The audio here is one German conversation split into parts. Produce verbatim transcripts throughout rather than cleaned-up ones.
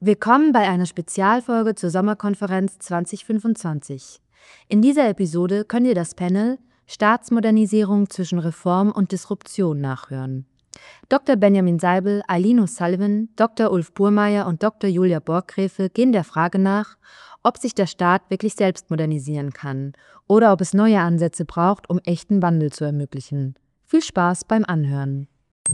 Willkommen bei einer Spezialfolge zur Sommerkonferenz zwanzig fünfundzwanzig. In dieser Episode könnt ihr das Panel Staatsmodernisierung zwischen Reform und Disruption nachhören. Doktor Benjamin Seibel, Eileen O'Sullivan, Doktor Ulf Burmeier und Doktor Julia Borggräfe gehen der Frage nach, ob sich der Staat wirklich selbst modernisieren kann oder ob es neue Ansätze braucht, um echten Wandel zu ermöglichen. Viel Spaß beim Anhören.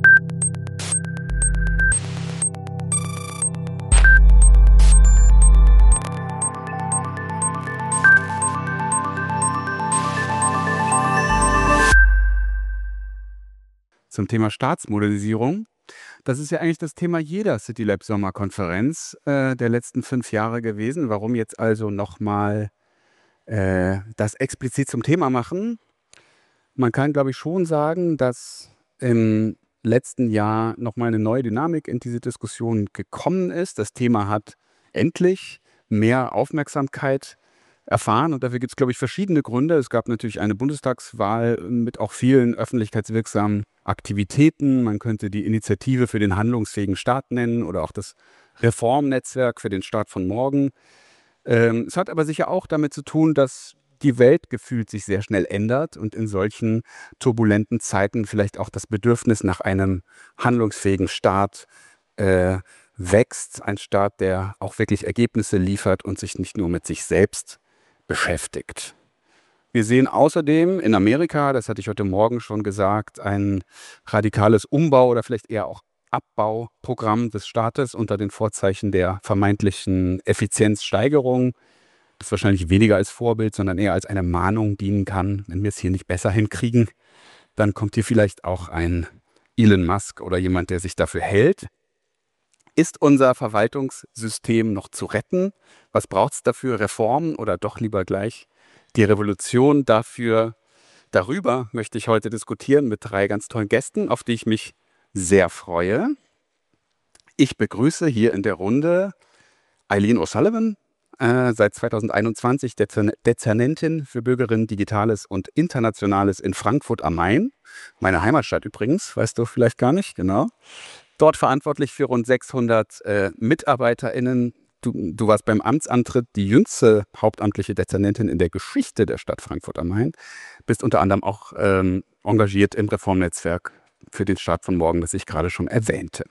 Zum Thema Staatsmodernisierung. Das ist ja eigentlich das Thema jeder CityLab Sommerkonferenz äh, der letzten fünf Jahre gewesen. Warum jetzt also nochmal äh, das explizit zum Thema machen? Man kann, glaube ich, schon sagen, dass im letzten Jahr nochmal eine neue Dynamik in diese Diskussion gekommen ist. Das Thema hat endlich mehr Aufmerksamkeit erfahren und dafür gibt es, glaube ich, verschiedene Gründe. Es gab natürlich eine Bundestagswahl mit auch vielen öffentlichkeitswirksamen Aktivitäten. Man könnte die Initiative für den handlungsfähigen Staat nennen oder auch das Reformnetzwerk für den Staat von morgen. Ähm, es hat aber sicher auch damit zu tun, dass die Welt gefühlt sich sehr schnell ändert und in solchen turbulenten Zeiten vielleicht auch das Bedürfnis nach einem handlungsfähigen Staat äh, wächst. Ein Staat, der auch wirklich Ergebnisse liefert und sich nicht nur mit sich selbst beschäftigt. Wir sehen außerdem in Amerika, das hatte ich heute Morgen schon gesagt, ein radikales Umbau- oder vielleicht eher auch Abbauprogramm des Staates unter den Vorzeichen der vermeintlichen Effizienzsteigerung, das wahrscheinlich weniger als Vorbild, sondern eher als eine Mahnung dienen kann. Wenn wir es hier nicht besser hinkriegen, dann kommt hier vielleicht auch ein Elon Musk oder jemand, der sich dafür hält. Ist unser Verwaltungssystem noch zu retten? Was braucht es dafür? Reformen oder doch lieber gleich die Revolution? Dafür, darüber möchte ich heute diskutieren mit drei ganz tollen Gästen, auf die ich mich sehr freue. Ich begrüße hier in der Runde Eileen O'Sullivan, äh, seit zweitausendeinundzwanzig Dezern- Dezernentin für Bürgerinnen, Digitales und Internationales in Frankfurt am Main. Meine Heimatstadt übrigens, weißt du vielleicht gar nicht, genau. Dort verantwortlich für rund sechshundert äh, MitarbeiterInnen. Du, du warst beim Amtsantritt die jüngste hauptamtliche Dezernentin in der Geschichte der Stadt Frankfurt am Main. Bist unter anderem auch ähm, engagiert im Reformnetzwerk für den Staat von morgen, das ich gerade schon erwähnte.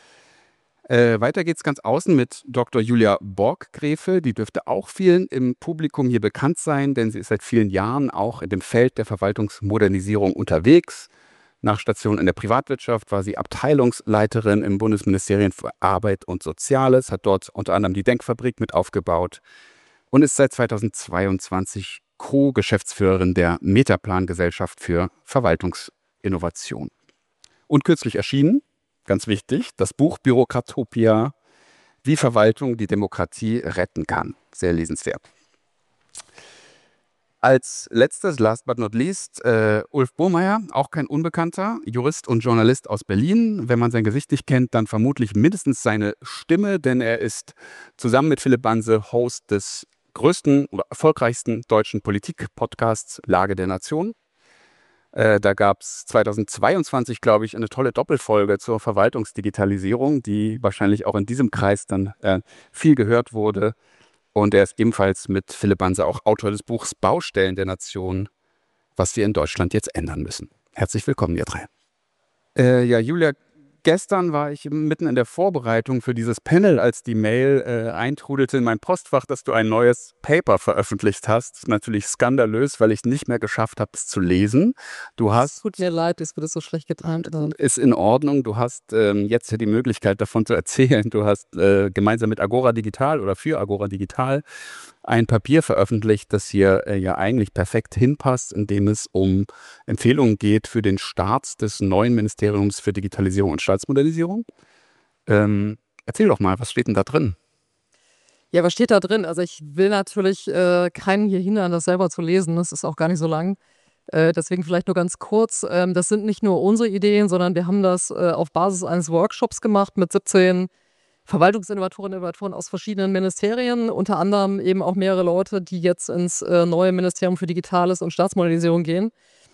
Äh, weiter geht's ganz außen mit Doktor Julia Borggräfe. Die dürfte auch vielen im Publikum hier bekannt sein, denn sie ist seit vielen Jahren auch in dem Feld der Verwaltungsmodernisierung unterwegs. Nach Station in der Privatwirtschaft war sie Abteilungsleiterin im Bundesministerium für Arbeit und Soziales, hat dort unter anderem die Denkfabrik mit aufgebaut und ist seit zweitausendzweiundzwanzig Co-Geschäftsführerin der Metaplan-Gesellschaft für Verwaltungsinnovation. Und kürzlich erschienen, ganz wichtig, das Buch Bürokratopia, wie Verwaltung die Demokratie retten kann. Sehr lesenswert. Als letztes, last but not least, äh, Ulf Burmeier, auch kein Unbekannter, Jurist und Journalist aus Berlin. Wenn man sein Gesicht nicht kennt, dann vermutlich mindestens seine Stimme, denn er ist zusammen mit Philipp Banse Host des größten oder erfolgreichsten deutschen Politik-Podcasts Lage der Nation. Äh, da gab es zweitausendzweiundzwanzig, glaube ich, eine tolle Doppelfolge zur Verwaltungsdigitalisierung, die wahrscheinlich auch in diesem Kreis dann äh, viel gehört wurde. Und er ist ebenfalls mit Philipp Banse auch Autor des Buchs Baustellen der Nation, was wir in Deutschland jetzt ändern müssen. Herzlich willkommen, ihr drei. Äh, ja, Julia, gestern war ich mitten in der Vorbereitung für dieses Panel, als die Mail äh, eintrudelte in mein Postfach, dass du ein neues Paper veröffentlicht hast. Natürlich skandalös, weil ich es nicht mehr geschafft habe, es zu lesen. Du hast, Es tut mir leid, es wurde so schlecht getimt. ist in Ordnung. Du hast ähm, jetzt ja die Möglichkeit, davon zu erzählen. Du hast äh, gemeinsam mit Agora Digital oder für Agora Digital ein Papier veröffentlicht, das hier äh, ja eigentlich perfekt hinpasst, in dem es um Empfehlungen geht für den Start des neuen Ministeriums für Digitalisierung und Staatsmodernisierung. Ähm, erzähl doch mal, was steht denn da drin? Ja, was steht da drin? Also ich will natürlich äh, keinen hier hindern, das selber zu lesen. Das ist auch gar nicht so lang. Äh, deswegen vielleicht nur ganz kurz. Ähm, das sind nicht nur unsere Ideen, sondern wir haben das äh, auf Basis eines Workshops gemacht mit siebzehn Verwaltungsinnovatorinnen und Innovatoren aus verschiedenen Ministerien, unter anderem eben auch mehrere Leute, die jetzt ins äh, neue Ministerium für Digitales und Staatsmodernisierung gehen.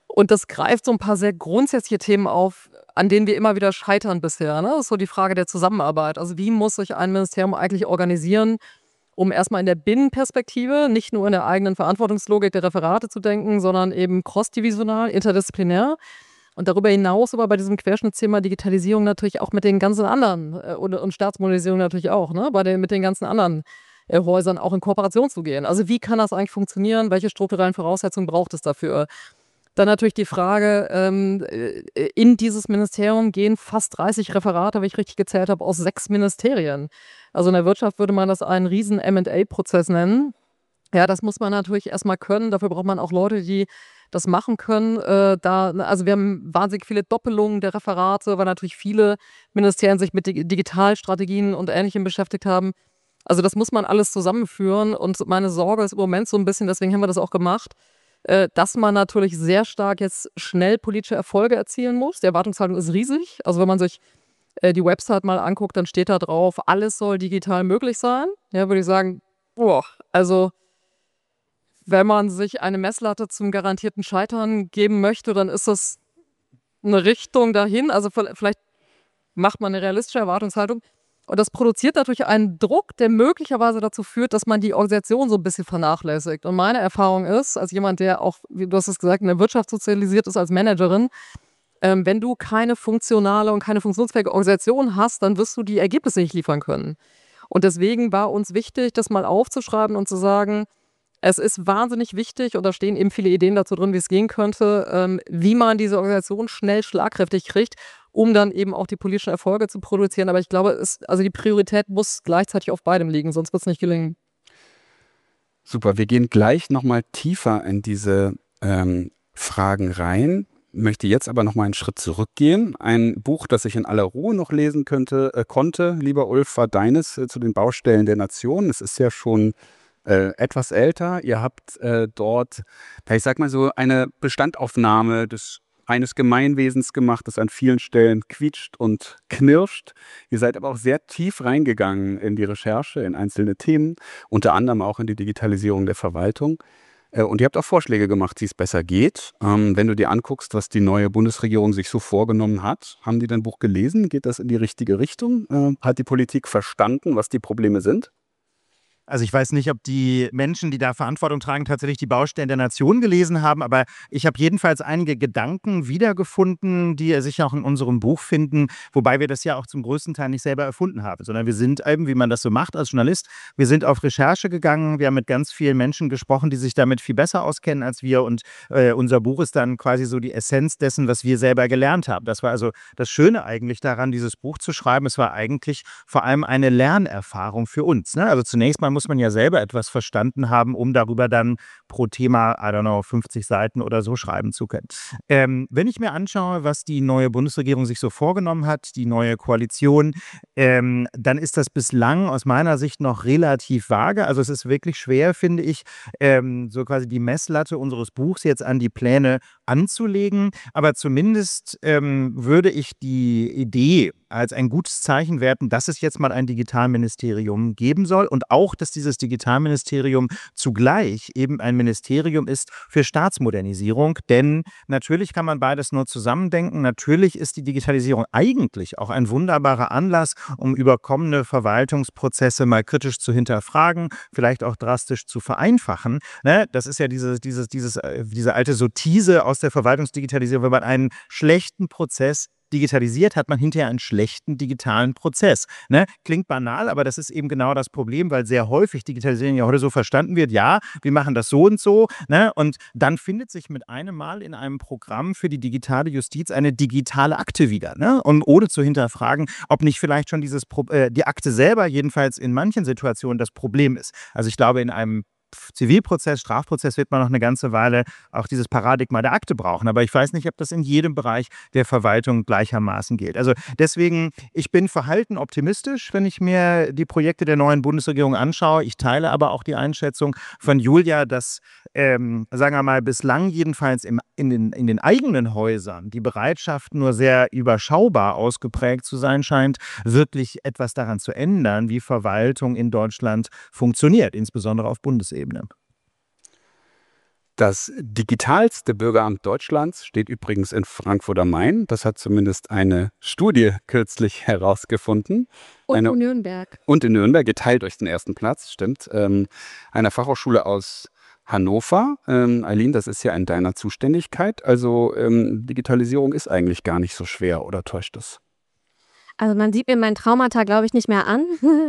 Und das greift so ein paar sehr grundsätzliche Themen auf, an denen wir immer wieder scheitern bisher. Ne? Das ist so die Frage der Zusammenarbeit. Also wie muss sich ein Ministerium eigentlich organisieren, um erstmal in der Binnenperspektive, nicht nur in der eigenen Verantwortungslogik der Referate zu denken, sondern eben crossdivisional, interdisziplinär. Und darüber hinaus aber bei diesem Querschnittsthema Digitalisierung natürlich auch mit den ganzen anderen äh, und, und Staatsmodernisierung natürlich auch, ne? Bei den, mit den ganzen anderen äh, Häusern auch in Kooperation zu gehen. Also wie kann das eigentlich funktionieren? Welche strukturellen Voraussetzungen braucht es dafür? Dann natürlich die Frage, ähm, äh, in dieses Ministerium gehen fast dreißig Referate, wie ich richtig gezählt habe, aus sechs Ministerien. Also in der Wirtschaft würde man das einen riesen M und A-Prozess nennen. Ja, das muss man natürlich erstmal können. Dafür braucht man auch Leute, die das machen können. Äh, da, also wir haben wahnsinnig viele Doppelungen der Referate, weil natürlich viele Ministerien sich mit Dig- Digitalstrategien und Ähnlichem beschäftigt haben. Also das muss man alles zusammenführen. Und meine Sorge ist im Moment so ein bisschen, deswegen haben wir das auch gemacht, äh, dass man natürlich sehr stark jetzt schnell politische Erfolge erzielen muss. Die Erwartungshaltung ist riesig. Also wenn man sich äh, die Website mal anguckt, dann steht da drauf, alles soll digital möglich sein. Ja, würde ich sagen, boah, also wenn man sich eine Messlatte zum garantierten Scheitern geben möchte, dann ist das eine Richtung dahin. Also vi- vielleicht macht man eine realistische Erwartungshaltung. Und das produziert natürlich einen Druck, der möglicherweise dazu führt, dass man die Organisation so ein bisschen vernachlässigt. Und meine Erfahrung ist, als jemand, der auch, wie du hast es gesagt, in der Wirtschaft sozialisiert ist als Managerin, ähm, wenn du keine funktionale und keine funktionsfähige Organisation hast, dann wirst du die Ergebnisse nicht liefern können. Und deswegen war uns wichtig, das mal aufzuschreiben und zu sagen, es ist wahnsinnig wichtig, und da stehen eben viele Ideen dazu drin, wie es gehen könnte, ähm, wie man diese Organisation schnell schlagkräftig kriegt, um dann eben auch die politischen Erfolge zu produzieren. Aber ich glaube, es, also die Priorität muss gleichzeitig auf beidem liegen, sonst wird es nicht gelingen. Super, wir gehen gleich nochmal tiefer in diese ähm, Fragen rein. Möchte jetzt aber nochmal einen Schritt zurückgehen. Ein Buch, das ich in aller Ruhe noch lesen könnte, äh, konnte, lieber Ulf, war deines äh, zu den Baustellen der Nation. Es ist ja schon äh, etwas älter. Ihr habt äh, dort, ja, ich sag mal so, eine Bestandaufnahme des eines Gemeinwesens gemacht, das an vielen Stellen quietscht und knirscht. Ihr seid aber auch sehr tief reingegangen in die Recherche, in einzelne Themen, unter anderem auch in die Digitalisierung der Verwaltung. Äh, Und ihr habt auch Vorschläge gemacht, wie es besser geht. Ähm, wenn du dir anguckst, was die neue Bundesregierung sich so vorgenommen hat, haben die dein Buch gelesen? Geht das in die richtige Richtung? Äh, hat die Politik verstanden, was die Probleme sind? Also ich weiß nicht, ob die Menschen, die da Verantwortung tragen, tatsächlich die Baustellen der Nation gelesen haben, aber ich habe jedenfalls einige Gedanken wiedergefunden, die sich auch in unserem Buch finden, wobei wir das ja auch zum größten Teil nicht selber erfunden haben, sondern wir sind eben, wie man das so macht als Journalist, wir sind auf Recherche gegangen, wir haben mit ganz vielen Menschen gesprochen, die sich damit viel besser auskennen als wir, und äh, unser Buch ist dann quasi so die Essenz dessen, was wir selber gelernt haben. Das war also das Schöne eigentlich daran, dieses Buch zu schreiben. Es war eigentlich vor allem eine Lernerfahrung für uns, ne? Also zunächst mal muss man ja selber etwas verstanden haben, um darüber dann pro Thema, I don't know, fünfzig Seiten oder so schreiben zu können. Ähm, wenn ich mir anschaue, was die neue Bundesregierung sich so vorgenommen hat, die neue Koalition, ähm, dann ist das bislang aus meiner Sicht noch relativ vage. Also es ist wirklich schwer, finde ich, ähm, so quasi die Messlatte unseres Buchs jetzt an die Pläne anzulegen. Aber zumindest ähm, würde ich die Idee als ein gutes Zeichen werten, dass es jetzt mal ein Digitalministerium geben soll und auch, dass dieses Digitalministerium zugleich eben ein Ministerium ist für Staatsmodernisierung. Denn natürlich kann man beides nur zusammendenken. Natürlich ist die Digitalisierung eigentlich auch ein wunderbarer Anlass, um überkommene Verwaltungsprozesse mal kritisch zu hinterfragen, vielleicht auch drastisch zu vereinfachen. Ne? Das ist ja diese, dieses, dieses, äh, diese alte Sottise aus der Verwaltungsdigitalisierung. Wenn man einen schlechten Prozess digitalisiert, hat man hinterher einen schlechten digitalen Prozess. Ne? Klingt banal, aber das ist eben genau das Problem, weil sehr häufig Digitalisierung ja heute so verstanden wird, ja, wir machen das so und so, ne? Und dann findet sich mit einem Mal in einem Programm für die digitale Justiz eine digitale Akte wieder, ne? Und ohne zu hinterfragen, ob nicht vielleicht schon dieses Pro äh, die Akte selber jedenfalls in manchen Situationen das Problem ist. Also ich glaube, in einem Zivilprozess, Strafprozess wird man noch eine ganze Weile auch dieses Paradigma der Akte brauchen. Aber ich weiß nicht, ob das in jedem Bereich der Verwaltung gleichermaßen gilt. Also deswegen, ich bin verhalten optimistisch, wenn ich mir die Projekte der neuen Bundesregierung anschaue. Ich teile aber auch die Einschätzung von Julia, dass, ähm, sagen wir mal, bislang jedenfalls im, in, den, in den eigenen Häusern die Bereitschaft nur sehr überschaubar ausgeprägt zu sein scheint, wirklich etwas daran zu ändern, wie Verwaltung in Deutschland funktioniert, insbesondere auf Bundesebene. Das digitalste Bürgeramt Deutschlands steht übrigens in Frankfurt am Main. Das hat zumindest eine Studie kürzlich herausgefunden. Und Eine, in Nürnberg. und in Nürnberg, geteilt durch den ersten Platz, stimmt. Ähm, einer Fachhochschule aus Hannover. Ähm, Eileen, das ist ja in deiner Zuständigkeit. Also ähm, Digitalisierung ist eigentlich gar nicht so schwer, oder täuscht das? Also man sieht mir mein Traumata, glaube ich, nicht mehr an.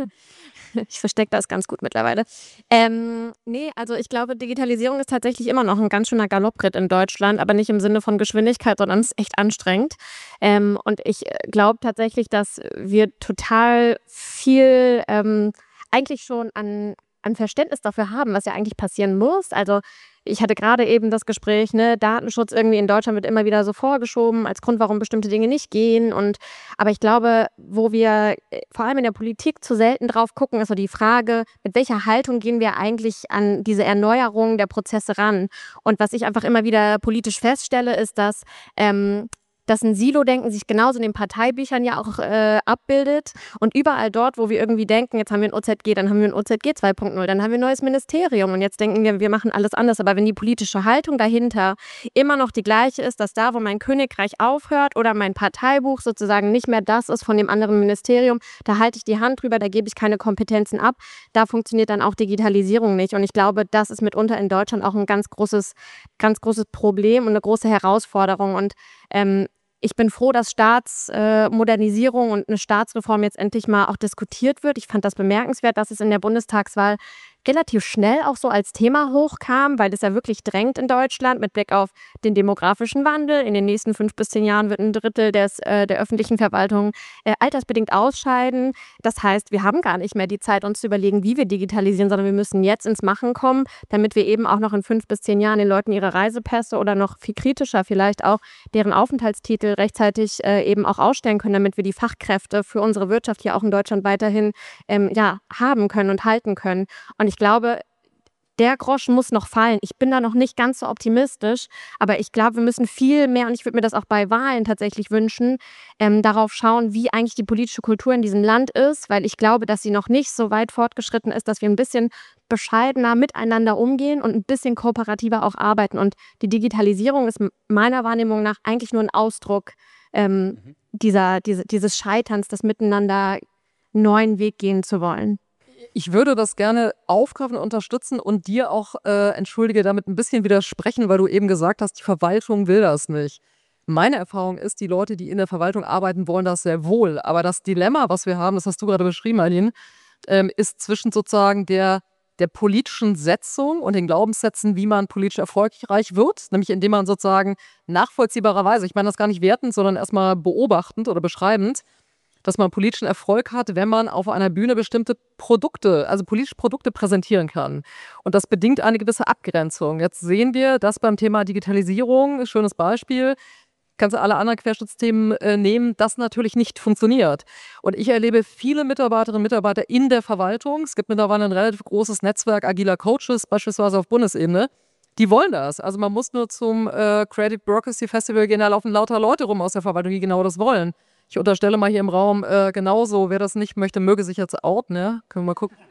Ich verstecke das ganz gut mittlerweile. Ähm, nee, also ich glaube, Digitalisierung ist tatsächlich immer noch ein ganz schöner Galoppritt in Deutschland, aber nicht im Sinne von Geschwindigkeit, sondern es ist echt anstrengend. Ähm, und ich äh, glaube tatsächlich, dass wir total viel ähm, eigentlich schon an, an Verständnis dafür haben, was ja eigentlich passieren muss. Also ich hatte gerade eben das Gespräch, ne, Datenschutz irgendwie in Deutschland wird immer wieder so vorgeschoben als Grund, warum bestimmte Dinge nicht gehen. Und aber ich glaube, wo wir äh, vor allem in der Politik zu selten drauf gucken, ist so die Frage, mit welcher Haltung gehen wir eigentlich an diese Erneuerung der Prozesse ran? Und was ich einfach immer wieder politisch feststelle, ist, dass ähm, dass ein Silo-Denken sich genauso in den Parteibüchern ja auch äh, abbildet. Und überall dort, wo wir irgendwie denken, jetzt haben wir ein O Z G, dann haben wir ein O Z G zwei Punkt null, dann haben wir ein neues Ministerium und jetzt denken wir, wir machen alles anders. Aber wenn die politische Haltung dahinter immer noch die gleiche ist, dass da, wo mein Königreich aufhört oder mein Parteibuch sozusagen nicht mehr das ist von dem anderen Ministerium, da halte ich die Hand drüber, da gebe ich keine Kompetenzen ab, da funktioniert dann auch Digitalisierung nicht. Und ich glaube, das ist mitunter in Deutschland auch ein ganz großes, ganz großes Problem und eine große Herausforderung. Und ähm, ich bin froh, dass Staatsmodernisierung äh, und eine Staatsreform jetzt endlich mal auch diskutiert wird. Ich fand das bemerkenswert, dass es in der Bundestagswahl relativ schnell auch so als Thema hochkam, weil das ja wirklich drängt in Deutschland mit Blick auf den demografischen Wandel. In den nächsten fünf bis zehn Jahren wird ein Drittel des, äh, der öffentlichen Verwaltung äh, altersbedingt ausscheiden. Das heißt, wir haben gar nicht mehr die Zeit, uns zu überlegen, wie wir digitalisieren, sondern wir müssen jetzt ins Machen kommen, damit wir eben auch noch in fünf bis zehn Jahren den Leuten ihre Reisepässe oder noch viel kritischer vielleicht auch deren Aufenthaltstitel rechtzeitig äh, eben auch ausstellen können, damit wir die Fachkräfte für unsere Wirtschaft hier auch in Deutschland weiterhin ähm, ja, haben können und halten können. Und ich glaube, der Groschen muss noch fallen. Ich bin da noch nicht ganz so optimistisch, aber ich glaube, wir müssen viel mehr, und ich würde mir das auch bei Wahlen tatsächlich wünschen, ähm, darauf schauen, wie eigentlich die politische Kultur in diesem Land ist, weil ich glaube, dass sie noch nicht so weit fortgeschritten ist, dass wir ein bisschen bescheidener miteinander umgehen und ein bisschen kooperativer auch arbeiten. Und die Digitalisierung ist meiner Wahrnehmung nach eigentlich nur ein Ausdruck ähm, mhm. dieser, diese, dieses Scheiterns, das Miteinander einen neuen Weg gehen zu wollen. Ich würde das gerne aufgreifen und unterstützen und dir auch, äh, entschuldige, damit ein bisschen widersprechen, weil du eben gesagt hast, die Verwaltung will das nicht. Meine Erfahrung ist, die Leute, die in der Verwaltung arbeiten, wollen das sehr wohl. Aber das Dilemma, was wir haben, das hast du gerade beschrieben, Eileen, ähm, ist zwischen sozusagen der, der politischen Setzung und den Glaubenssätzen, wie man politisch erfolgreich wird, nämlich indem man sozusagen nachvollziehbarerweise, ich meine das gar nicht wertend, sondern erstmal beobachtend oder beschreibend, dass man politischen Erfolg hat, wenn man auf einer Bühne bestimmte Produkte, also politische Produkte präsentieren kann. Und das bedingt eine gewisse Abgrenzung. Jetzt sehen wir, dass beim Thema Digitalisierung, schönes Beispiel, kannst du alle anderen Querschnittsthemen äh, nehmen, das natürlich nicht funktioniert. Und ich erlebe viele Mitarbeiterinnen und Mitarbeiter in der Verwaltung. Es gibt mittlerweile ein relativ großes Netzwerk agiler Coaches, beispielsweise auf Bundesebene. Die wollen das. Also man muss nur zum äh, Creative Bureaucracy Festival gehen, da laufen lauter Leute rum aus der Verwaltung, die genau das wollen. Ich unterstelle mal hier im Raum äh, genauso, wer das nicht möchte, möge sich jetzt outen, ja? Können wir mal gucken.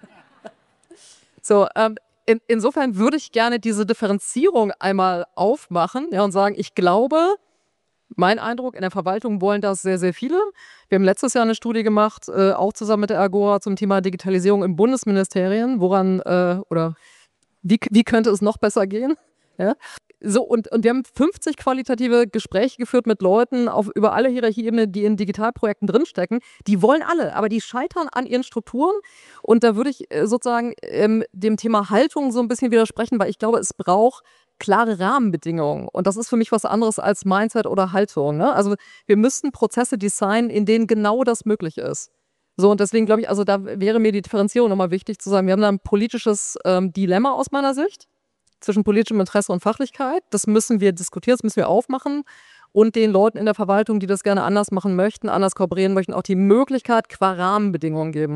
So, ähm, in, insofern würde ich gerne diese Differenzierung einmal aufmachen, ja, und sagen, ich glaube, mein Eindruck, in der Verwaltung wollen das sehr, sehr viele. Wir haben letztes Jahr eine Studie gemacht, äh, auch zusammen mit der Agora zum Thema Digitalisierung im Bundesministerien, woran äh, oder wie, wie könnte es noch besser gehen? Ja? So, und, und wir haben fünfzig qualitative Gespräche geführt mit Leuten auf, über alle Hierarchieebenen, die in Digitalprojekten drinstecken. Die wollen alle, aber die scheitern an ihren Strukturen. Und da würde ich äh, sozusagen ähm, dem Thema Haltung so ein bisschen widersprechen, weil ich glaube, es braucht klare Rahmenbedingungen. Und das ist für mich was anderes als Mindset oder Haltung. Ne? Also wir müssen Prozesse designen, in denen genau das möglich ist. So, und deswegen glaube ich, also da wäre mir die Differenzierung nochmal wichtig zu sagen, wir haben da ein politisches ähm, Dilemma aus meiner Sicht zwischen politischem Interesse und Fachlichkeit. Das müssen wir diskutieren, das müssen wir aufmachen und den Leuten in der Verwaltung, die das gerne anders machen möchten, anders kooperieren möchten, auch die Möglichkeit qua Rahmenbedingungen geben.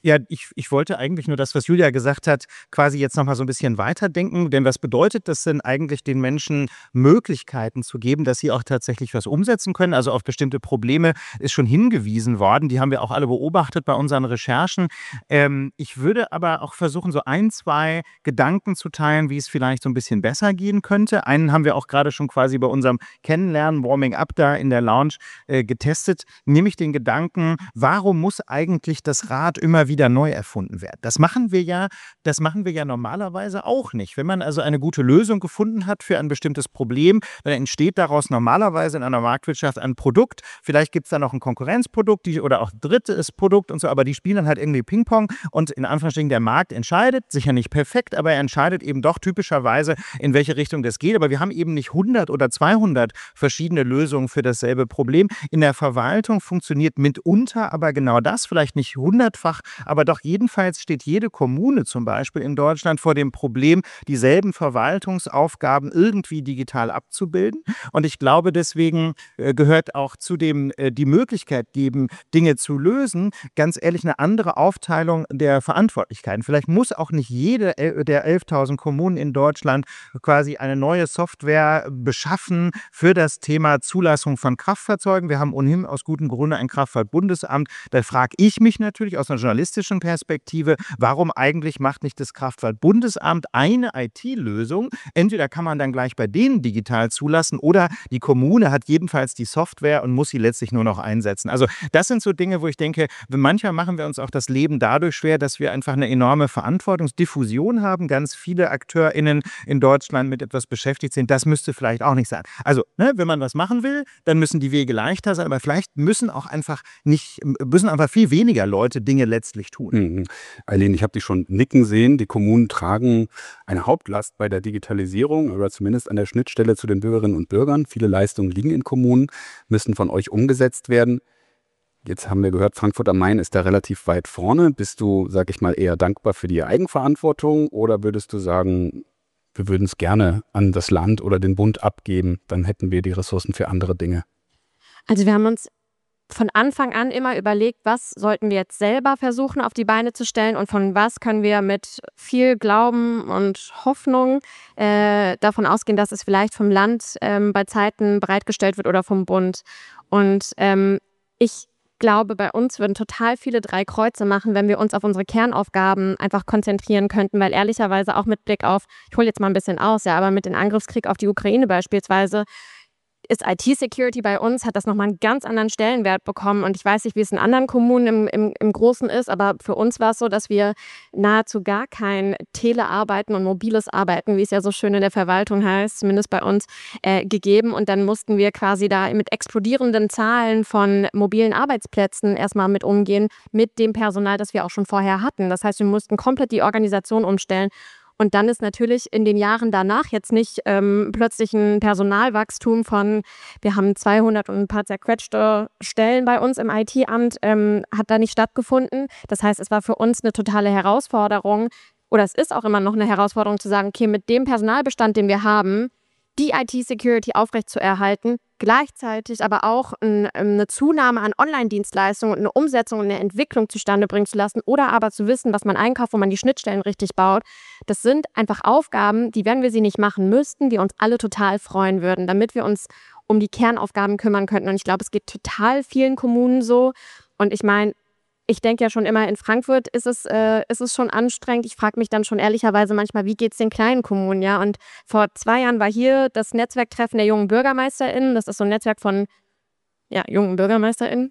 Ja, ich, ich wollte eigentlich nur das, was Julia gesagt hat, quasi jetzt nochmal so ein bisschen weiterdenken. Denn was bedeutet das denn eigentlich, den Menschen Möglichkeiten zu geben, dass sie auch tatsächlich was umsetzen können? Also auf bestimmte Probleme ist schon hingewiesen worden. Die haben wir auch alle beobachtet bei unseren Recherchen. Ähm, ich würde aber auch versuchen, so ein, zwei Gedanken zu teilen, wie es vielleicht so ein bisschen besser gehen könnte. Einen haben wir auch gerade schon quasi bei unserem Kennenlernen, Warming Up da in der Lounge äh, getestet, nämlich den Gedanken, warum muss eigentlich das Rad immer wieder neu erfunden werden? Das machen wir ja, das machen wir ja normalerweise auch nicht. Wenn man also eine gute Lösung gefunden hat für ein bestimmtes Problem, dann entsteht daraus normalerweise in einer Marktwirtschaft ein Produkt. Vielleicht gibt es da noch ein Konkurrenzprodukt die, oder auch ein drittes Produkt und so, aber die spielen dann halt irgendwie Ping-Pong und in Anführungsstrichen der Markt entscheidet, sicher nicht perfekt, aber er entscheidet eben doch typischerweise, in welche Richtung das geht. Aber wir haben eben nicht hundert oder zweihundert verschiedene Lösungen für dasselbe Problem. In der Verwaltung funktioniert mitunter aber genau das, vielleicht nicht hundertfach, aber doch jedenfalls steht jede Kommune zum Beispiel in Deutschland vor dem Problem, dieselben Verwaltungsaufgaben irgendwie digital abzubilden. Und ich glaube, deswegen äh, gehört auch zu dem äh, die Möglichkeit geben, Dinge zu lösen, ganz ehrlich eine andere Aufteilung der Verantwortlichkeiten. Vielleicht muss auch nicht jede el- der elftausend Kommunen in Deutschland quasi eine neue Software beschaffen für das Thema Zulassung von Kraftfahrzeugen. Wir haben ohnehin aus gutem Grunde ein Kraftfahrtbundesamt. Da frage ich mich natürlich aus einer journalistischen Perspektive, warum eigentlich macht nicht das Kraftfahrtbundesamt eine I T-Lösung? Entweder kann man dann gleich bei denen digital zulassen oder die Kommune hat jedenfalls die Software und muss sie letztlich nur noch einsetzen. Also das sind so Dinge, wo ich denke, manchmal machen wir uns auch das Leben dadurch schwer, dass wir einfach eine enorme Verantwortungsdiffusion haben. Ganz viele AkteurInnen in Deutschland mit etwas beschäftigt sind. Das müsste vielleicht auch nicht sein. Also, ne, wenn man was machen will, dann müssen die Wege leichter sein, aber vielleicht müssen auch einfach nicht, müssen einfach viel weniger Leute Dinge letztlich tun. Mhm. Eileen, ich habe dich schon nicken sehen. Die Kommunen tragen eine Hauptlast bei der Digitalisierung oder zumindest an der Schnittstelle zu den Bürgerinnen und Bürgern. Viele Leistungen liegen in Kommunen, müssen von euch umgesetzt werden. Jetzt haben wir gehört, Frankfurt am Main ist da relativ weit vorne. Bist du, sag ich mal, eher dankbar für die Eigenverantwortung oder würdest du sagen, wir würden es gerne an das Land oder den Bund abgeben, dann hätten wir die Ressourcen für andere Dinge? Also wir haben uns von Anfang an immer überlegt, was sollten wir jetzt selber versuchen auf die Beine zu stellen und von was können wir mit viel Glauben und Hoffnung äh, davon ausgehen, dass es vielleicht vom Land ähm, bei Zeiten bereitgestellt wird oder vom Bund. Und ähm, ich glaube, bei uns würden total viele drei Kreuze machen, wenn wir uns auf unsere Kernaufgaben einfach konzentrieren könnten, weil ehrlicherweise auch mit Blick auf, ich hole jetzt mal ein bisschen aus, ja, aber mit dem Angriffskrieg auf die Ukraine beispielsweise, ist I T-Security bei uns, hat das nochmal einen ganz anderen Stellenwert bekommen. Und ich weiß nicht, wie es in anderen Kommunen im, im, im Großen ist, aber für uns war es so, dass wir nahezu gar kein Telearbeiten und mobiles Arbeiten, wie es ja so schön in der Verwaltung heißt, zumindest bei uns, äh, gegeben. Und dann mussten wir quasi da mit explodierenden Zahlen von mobilen Arbeitsplätzen erstmal mit umgehen, mit dem Personal, das wir auch schon vorher hatten. Das heißt, wir mussten komplett die Organisation umstellen. Und dann ist natürlich in den Jahren danach jetzt nicht ähm, plötzlich ein Personalwachstum von, wir haben zweihundert und ein paar zerquetschte Stellen bei uns im I T-Amt, ähm, hat da nicht stattgefunden. Das heißt, es war für uns eine totale Herausforderung, oder es ist auch immer noch eine Herausforderung zu sagen, okay, mit dem Personalbestand, den wir haben, die I T-Security aufrechtzuerhalten, gleichzeitig aber auch ein, eine Zunahme an Online-Dienstleistungen und eine Umsetzung und eine Entwicklung zustande bringen zu lassen oder aber zu wissen, was man einkauft, wo man die Schnittstellen richtig baut. Das sind einfach Aufgaben, die, wenn wir sie nicht machen müssten, wir uns alle total freuen würden, damit wir uns um die Kernaufgaben kümmern könnten. Und ich glaube, es geht total vielen Kommunen so. Und ich meine, ich denke ja schon immer, in Frankfurt ist es, äh, ist es schon anstrengend. Ich frage mich dann schon ehrlicherweise manchmal, wie geht es den kleinen Kommunen? Ja? Und vor zwei Jahren war hier das Netzwerktreffen der jungen BürgermeisterInnen. Das ist so ein Netzwerk von ja, jungen BürgermeisterInnen.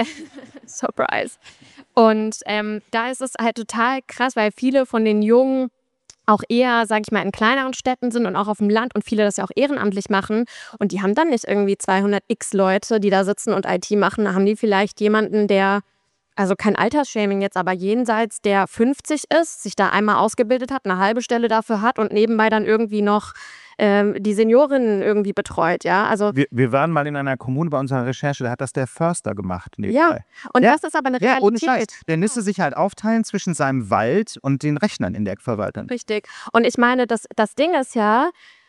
Surprise. Und ähm, da ist es halt total krass, weil viele von den Jungen auch eher, sage ich mal, in kleineren Städten sind und auch auf dem Land und viele das ja auch ehrenamtlich machen. Und die haben dann nicht irgendwie zweihundert x Leute, die da sitzen und I T machen. Da haben die vielleicht jemanden, der also kein Altersshaming jetzt, aber jenseits der fünfzig ist, sich da einmal ausgebildet hat, eine halbe Stelle dafür hat und nebenbei dann irgendwie noch ähm, die Seniorinnen irgendwie betreut, ja. Also Wir, wir waren mal in einer Kommune bei unserer Recherche, da hat das der Förster gemacht. ja, nebenbei. und Ja. das ist aber eine Ja, ohne Realität. Scheiß. Der müsste sich halt aufteilen zwischen seinem Wald und den Rechnern in der Verwaltung. Richtig. Und ich meine, das, das Ding ist ja,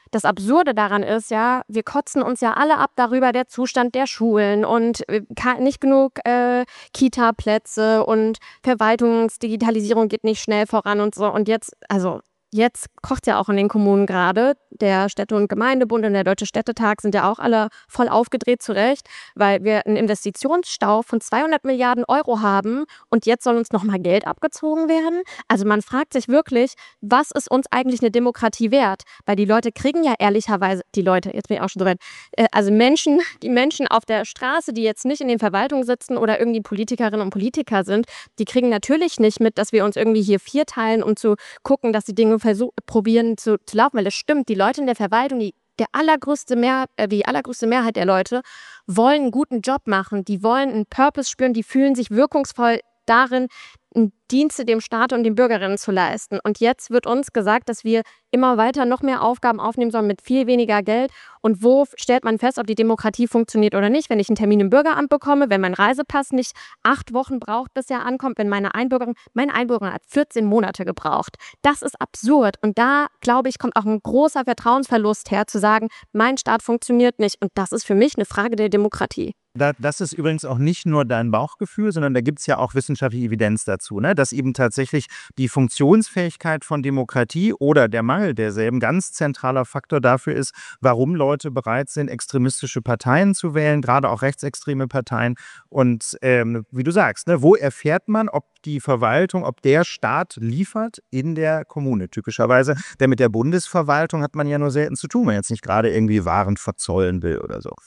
das Absurde daran ist ja, wir kotzen uns ja alle ab darüber, der Zustand der Schulen und äh, ka- nicht genug äh, Kita-Plätze und Verwaltungsdigitalisierung geht nicht schnell voran und so. Und jetzt, also jetzt kocht ja auch in den Kommunen gerade. Der Städte- und Gemeindebund und der Deutsche Städtetag sind ja auch alle voll aufgedreht, zu Recht, weil wir einen Investitionsstau von zweihundert Milliarden Euro haben und jetzt soll uns nochmal Geld abgezogen werden. Also man fragt sich wirklich, was ist uns eigentlich eine Demokratie wert? Weil die Leute kriegen ja ehrlicherweise, die Leute, jetzt bin ich auch schon so weit, äh, also Menschen, die Menschen auf der Straße, die jetzt nicht in den Verwaltungen sitzen oder irgendwie Politikerinnen und Politiker sind, die kriegen natürlich nicht mit, dass wir uns irgendwie hier vierteilen, um zu gucken, dass die Dinge versuch, probieren zu, zu laufen, weil das stimmt. Die Leute in der Verwaltung, die, der allergrößte Mehr, äh, die allergrößte Mehrheit der Leute wollen einen guten Job machen, die wollen einen Purpose spüren, die fühlen sich wirkungsvoll darin, Dienste dem Staat und den Bürgerinnen zu leisten. Und jetzt wird uns gesagt, dass wir immer weiter noch mehr Aufgaben aufnehmen sollen mit viel weniger Geld. Und wo stellt man fest, ob die Demokratie funktioniert oder nicht? Wenn ich einen Termin im Bürgeramt bekomme, wenn mein Reisepass nicht acht Wochen braucht, bis er ankommt, wenn meine Einbürgerin, meine Einbürgerin hat vierzehn Monate gebraucht. Das ist absurd. Und da, glaube ich, kommt auch ein großer Vertrauensverlust her, zu sagen, mein Staat funktioniert nicht. Und das ist für mich eine Frage der Demokratie. Da, das ist übrigens auch nicht nur dein Bauchgefühl, sondern da gibt es ja auch wissenschaftliche Evidenz dazu, ne? Dass eben tatsächlich die Funktionsfähigkeit von Demokratie oder der Mangel derselben ganz zentraler Faktor dafür ist, warum Leute bereit sind, extremistische Parteien zu wählen, gerade auch rechtsextreme Parteien. Und ähm, wie du sagst, ne, wo erfährt man, ob die Verwaltung, ob der Staat liefert? In der Kommune typischerweise. Denn mit der Bundesverwaltung hat man ja nur selten zu tun, wenn man jetzt nicht gerade irgendwie Waren verzollen will oder so.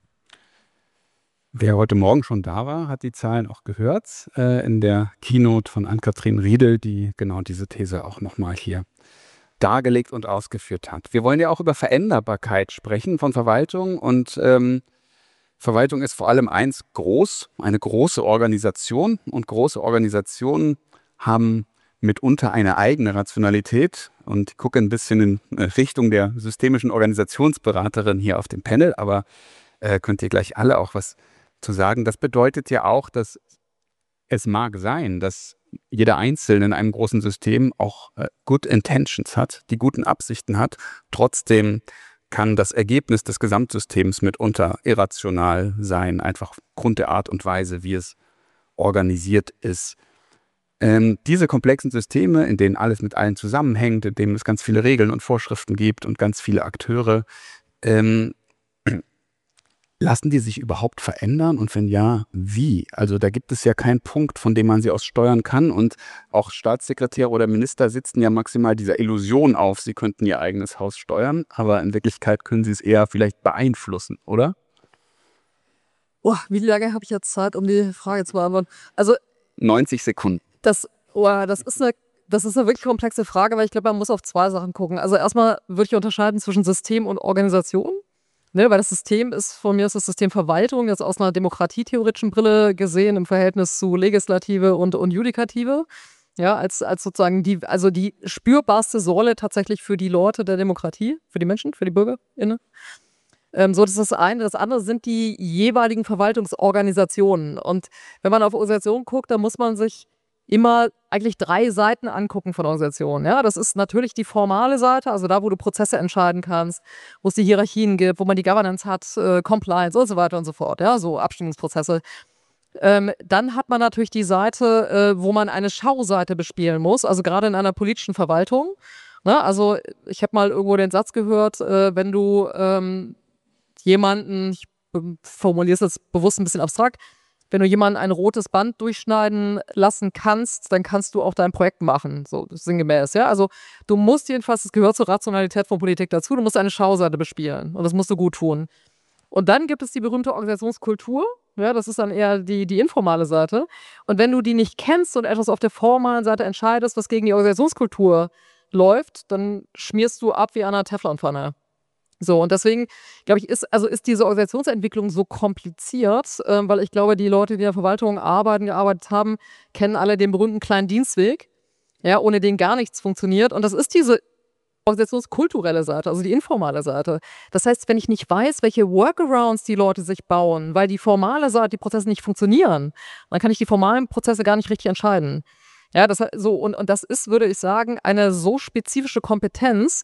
Wer heute Morgen schon da war, hat die Zahlen auch gehört äh, in der Keynote von Ann-Kathrin Riedel, die genau diese These auch nochmal hier dargelegt und ausgeführt hat. Wir wollen ja auch über Veränderbarkeit sprechen von Verwaltung und ähm, Verwaltung ist vor allem eins, groß, eine große Organisation, und große Organisationen haben mitunter eine eigene Rationalität, und ich gucke ein bisschen in Richtung der systemischen Organisationsberaterin hier auf dem Panel, aber äh, könnt ihr gleich alle auch was zu sagen. Das bedeutet ja auch, dass es mag sein, dass jeder Einzelne in einem großen System auch äh, good intentions hat, die guten Absichten hat. Trotzdem kann das Ergebnis des Gesamtsystems mitunter irrational sein, einfach aufgrund der Art und Weise, wie es organisiert ist. Ähm, diese komplexen Systeme, in denen alles mit allen zusammenhängt, in denen es ganz viele Regeln und Vorschriften gibt und ganz viele Akteure, ähm, lassen die sich überhaupt verändern, und wenn ja, wie? Also da gibt es ja keinen Punkt, von dem man sie aus steuern kann, und auch Staatssekretäre oder Minister sitzen ja maximal dieser Illusion auf, sie könnten ihr eigenes Haus steuern, aber in Wirklichkeit können sie es eher vielleicht beeinflussen, oder? Oh, wie lange habe ich jetzt Zeit, um die Frage zu beantworten? Also neunzig Sekunden. Das, oh, das ist eine Das ist eine wirklich komplexe Frage, weil ich glaube, man muss auf zwei Sachen gucken. Also erstmal würde ich unterscheiden zwischen System und Organisation. Ne, weil das System ist, von mir ist das System Verwaltung, jetzt aus einer demokratietheoretischen Brille gesehen im Verhältnis zu Legislative und, und Judikative. Ja, als, als sozusagen die, also die spürbarste Säule tatsächlich für die Leute der Demokratie, für die Menschen, für die BürgerInnen. Ähm, so, das ist das eine. Das andere sind die jeweiligen Verwaltungsorganisationen. Und wenn man auf Organisationen guckt, dann muss man sich immer eigentlich drei Seiten angucken von Organisationen. Ja, das ist natürlich die formale Seite, also da, wo du Prozesse entscheiden kannst, wo es die Hierarchien gibt, wo man die Governance hat, äh, Compliance und so weiter und so fort. Ja, so Abstimmungsprozesse. Ähm, dann hat man natürlich die Seite, äh, wo man eine Schauseite bespielen muss, also gerade in einer politischen Verwaltung. Ne? Also ich habe mal irgendwo den Satz gehört, äh, wenn du ähm, jemanden, ich formuliere es jetzt bewusst ein bisschen abstrakt, wenn du jemanden ein rotes Band durchschneiden lassen kannst, dann kannst du auch dein Projekt machen, so sinngemäß. Ja? Also du musst jedenfalls, das gehört zur Rationalität von Politik dazu, du musst eine Schauseite bespielen, und das musst du gut tun. Und dann gibt es die berühmte Organisationskultur, ja, das ist dann eher die, die informale Seite. Und wenn du die nicht kennst und etwas auf der formalen Seite entscheidest, was gegen die Organisationskultur läuft, dann schmierst du ab wie an einer Teflonpfanne. So, und deswegen, glaube ich, ist, also ist diese Organisationsentwicklung so kompliziert, äh, weil ich glaube, die Leute, die in der Verwaltung arbeiten, gearbeitet haben, kennen alle den berühmten kleinen Dienstweg, ja, ohne den gar nichts funktioniert. Und das ist diese organisationskulturelle Seite, also die informale Seite. Das heißt, wenn ich nicht weiß, welche Workarounds die Leute sich bauen, weil die formale Seite, die Prozesse nicht funktionieren, dann kann ich die formalen Prozesse gar nicht richtig entscheiden. Ja, das, so, und, und das ist, würde ich sagen, eine so spezifische Kompetenz,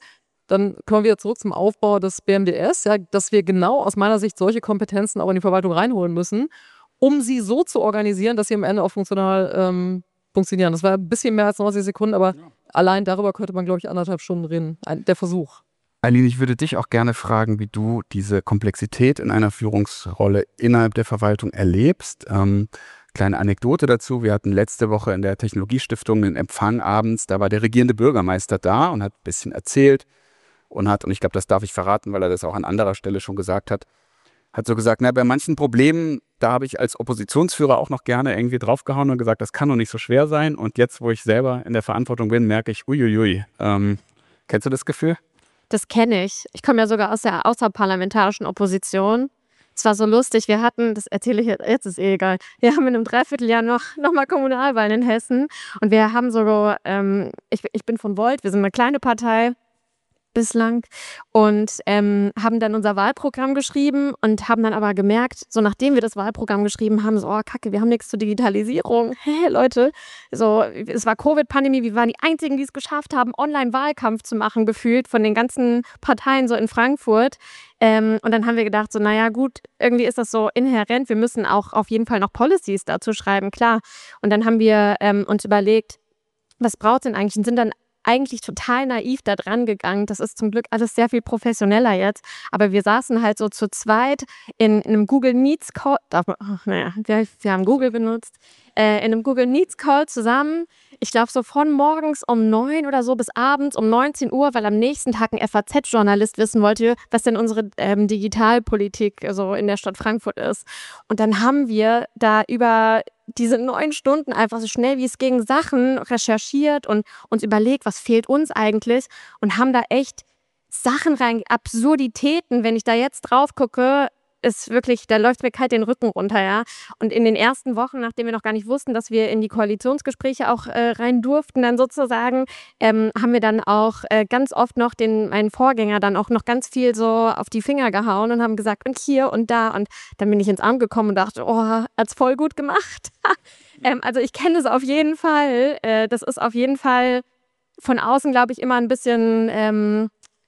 dann kommen wir wieder zurück zum Aufbau des B M D S, ja, dass wir genau aus meiner Sicht solche Kompetenzen auch in die Verwaltung reinholen müssen, um sie so zu organisieren, dass sie am Ende auch funktional ähm, funktionieren. Das war ein bisschen mehr als neunzig Sekunden, aber ja. Allein darüber könnte man, glaube ich, anderthalb Stunden reden. Ein, der Versuch. Aline, ich würde dich auch gerne fragen, wie du diese Komplexität in einer Führungsrolle innerhalb der Verwaltung erlebst. Ähm, kleine Anekdote dazu. Wir hatten letzte Woche in der Technologiestiftung einen Empfang abends. Da war der regierende Bürgermeister da und hat ein bisschen erzählt und hat, und ich glaube, das darf ich verraten, weil er das auch an anderer Stelle schon gesagt hat, hat so gesagt, na, bei manchen Problemen, da habe ich als Oppositionsführer auch noch gerne irgendwie draufgehauen und gesagt, das kann doch nicht so schwer sein. Und jetzt, wo ich selber in der Verantwortung bin, merke ich, uiuiui. Ähm, kennst du das Gefühl? Das kenne ich. Ich komme ja sogar aus der außerparlamentarischen Opposition. Es war so lustig, wir hatten, das erzähle ich jetzt, jetzt ist eh egal, wir haben in einem Dreivierteljahr noch, noch mal Kommunalwahlen in Hessen und wir haben so, ähm, ich, ich bin von Volt, wir sind eine kleine Partei bislang und ähm, haben dann unser Wahlprogramm geschrieben und haben dann aber gemerkt, so nachdem wir das Wahlprogramm geschrieben haben, so, oh Kacke, wir haben nichts zur Digitalisierung. Hä, Leute, so, es war Covid-Pandemie, wir waren die Einzigen, die es geschafft haben, Online-Wahlkampf zu machen, gefühlt von den ganzen Parteien so in Frankfurt. Ähm, und dann haben wir gedacht, so, naja gut, irgendwie ist das so inhärent, wir müssen auch auf jeden Fall noch Policies dazu schreiben, klar. Und dann haben wir ähm, uns überlegt, was braucht es denn eigentlich? Und sind dann eigentlich total naiv da dran gegangen. Das ist zum Glück alles sehr viel professioneller jetzt. Aber wir saßen halt so zu zweit in, in einem Google Meets Call. Ach, naja, wir, wir haben Google benutzt. Äh, in einem Google Meets Call zusammen. Ich glaube so von morgens um neun oder so bis abends um neunzehn Uhr, weil am nächsten Tag ein F A Z-Journalist wissen wollte, was denn unsere ähm, Digitalpolitik so in der Stadt Frankfurt ist. Und dann haben wir da über diese neun Stunden einfach so schnell wie es ging Sachen recherchiert und uns überlegt, was fehlt uns eigentlich und haben da echt Sachen rein, Absurditäten, wenn ich da jetzt drauf gucke, ist wirklich, da läuft mir kalt den Rücken runter, ja. Und in den ersten Wochen, nachdem wir noch gar nicht wussten, dass wir in die Koalitionsgespräche auch äh, rein durften, dann sozusagen, ähm, haben wir dann auch äh, ganz oft noch den, meinen Vorgänger dann auch noch ganz viel so auf die Finger gehauen und haben gesagt, und hier und da. Und dann bin ich ins Amt gekommen und dachte, oh, hat's voll gut gemacht. ähm, also ich kenne das auf jeden Fall. Äh, das ist auf jeden Fall von außen, glaube ich, immer ein bisschen ähm,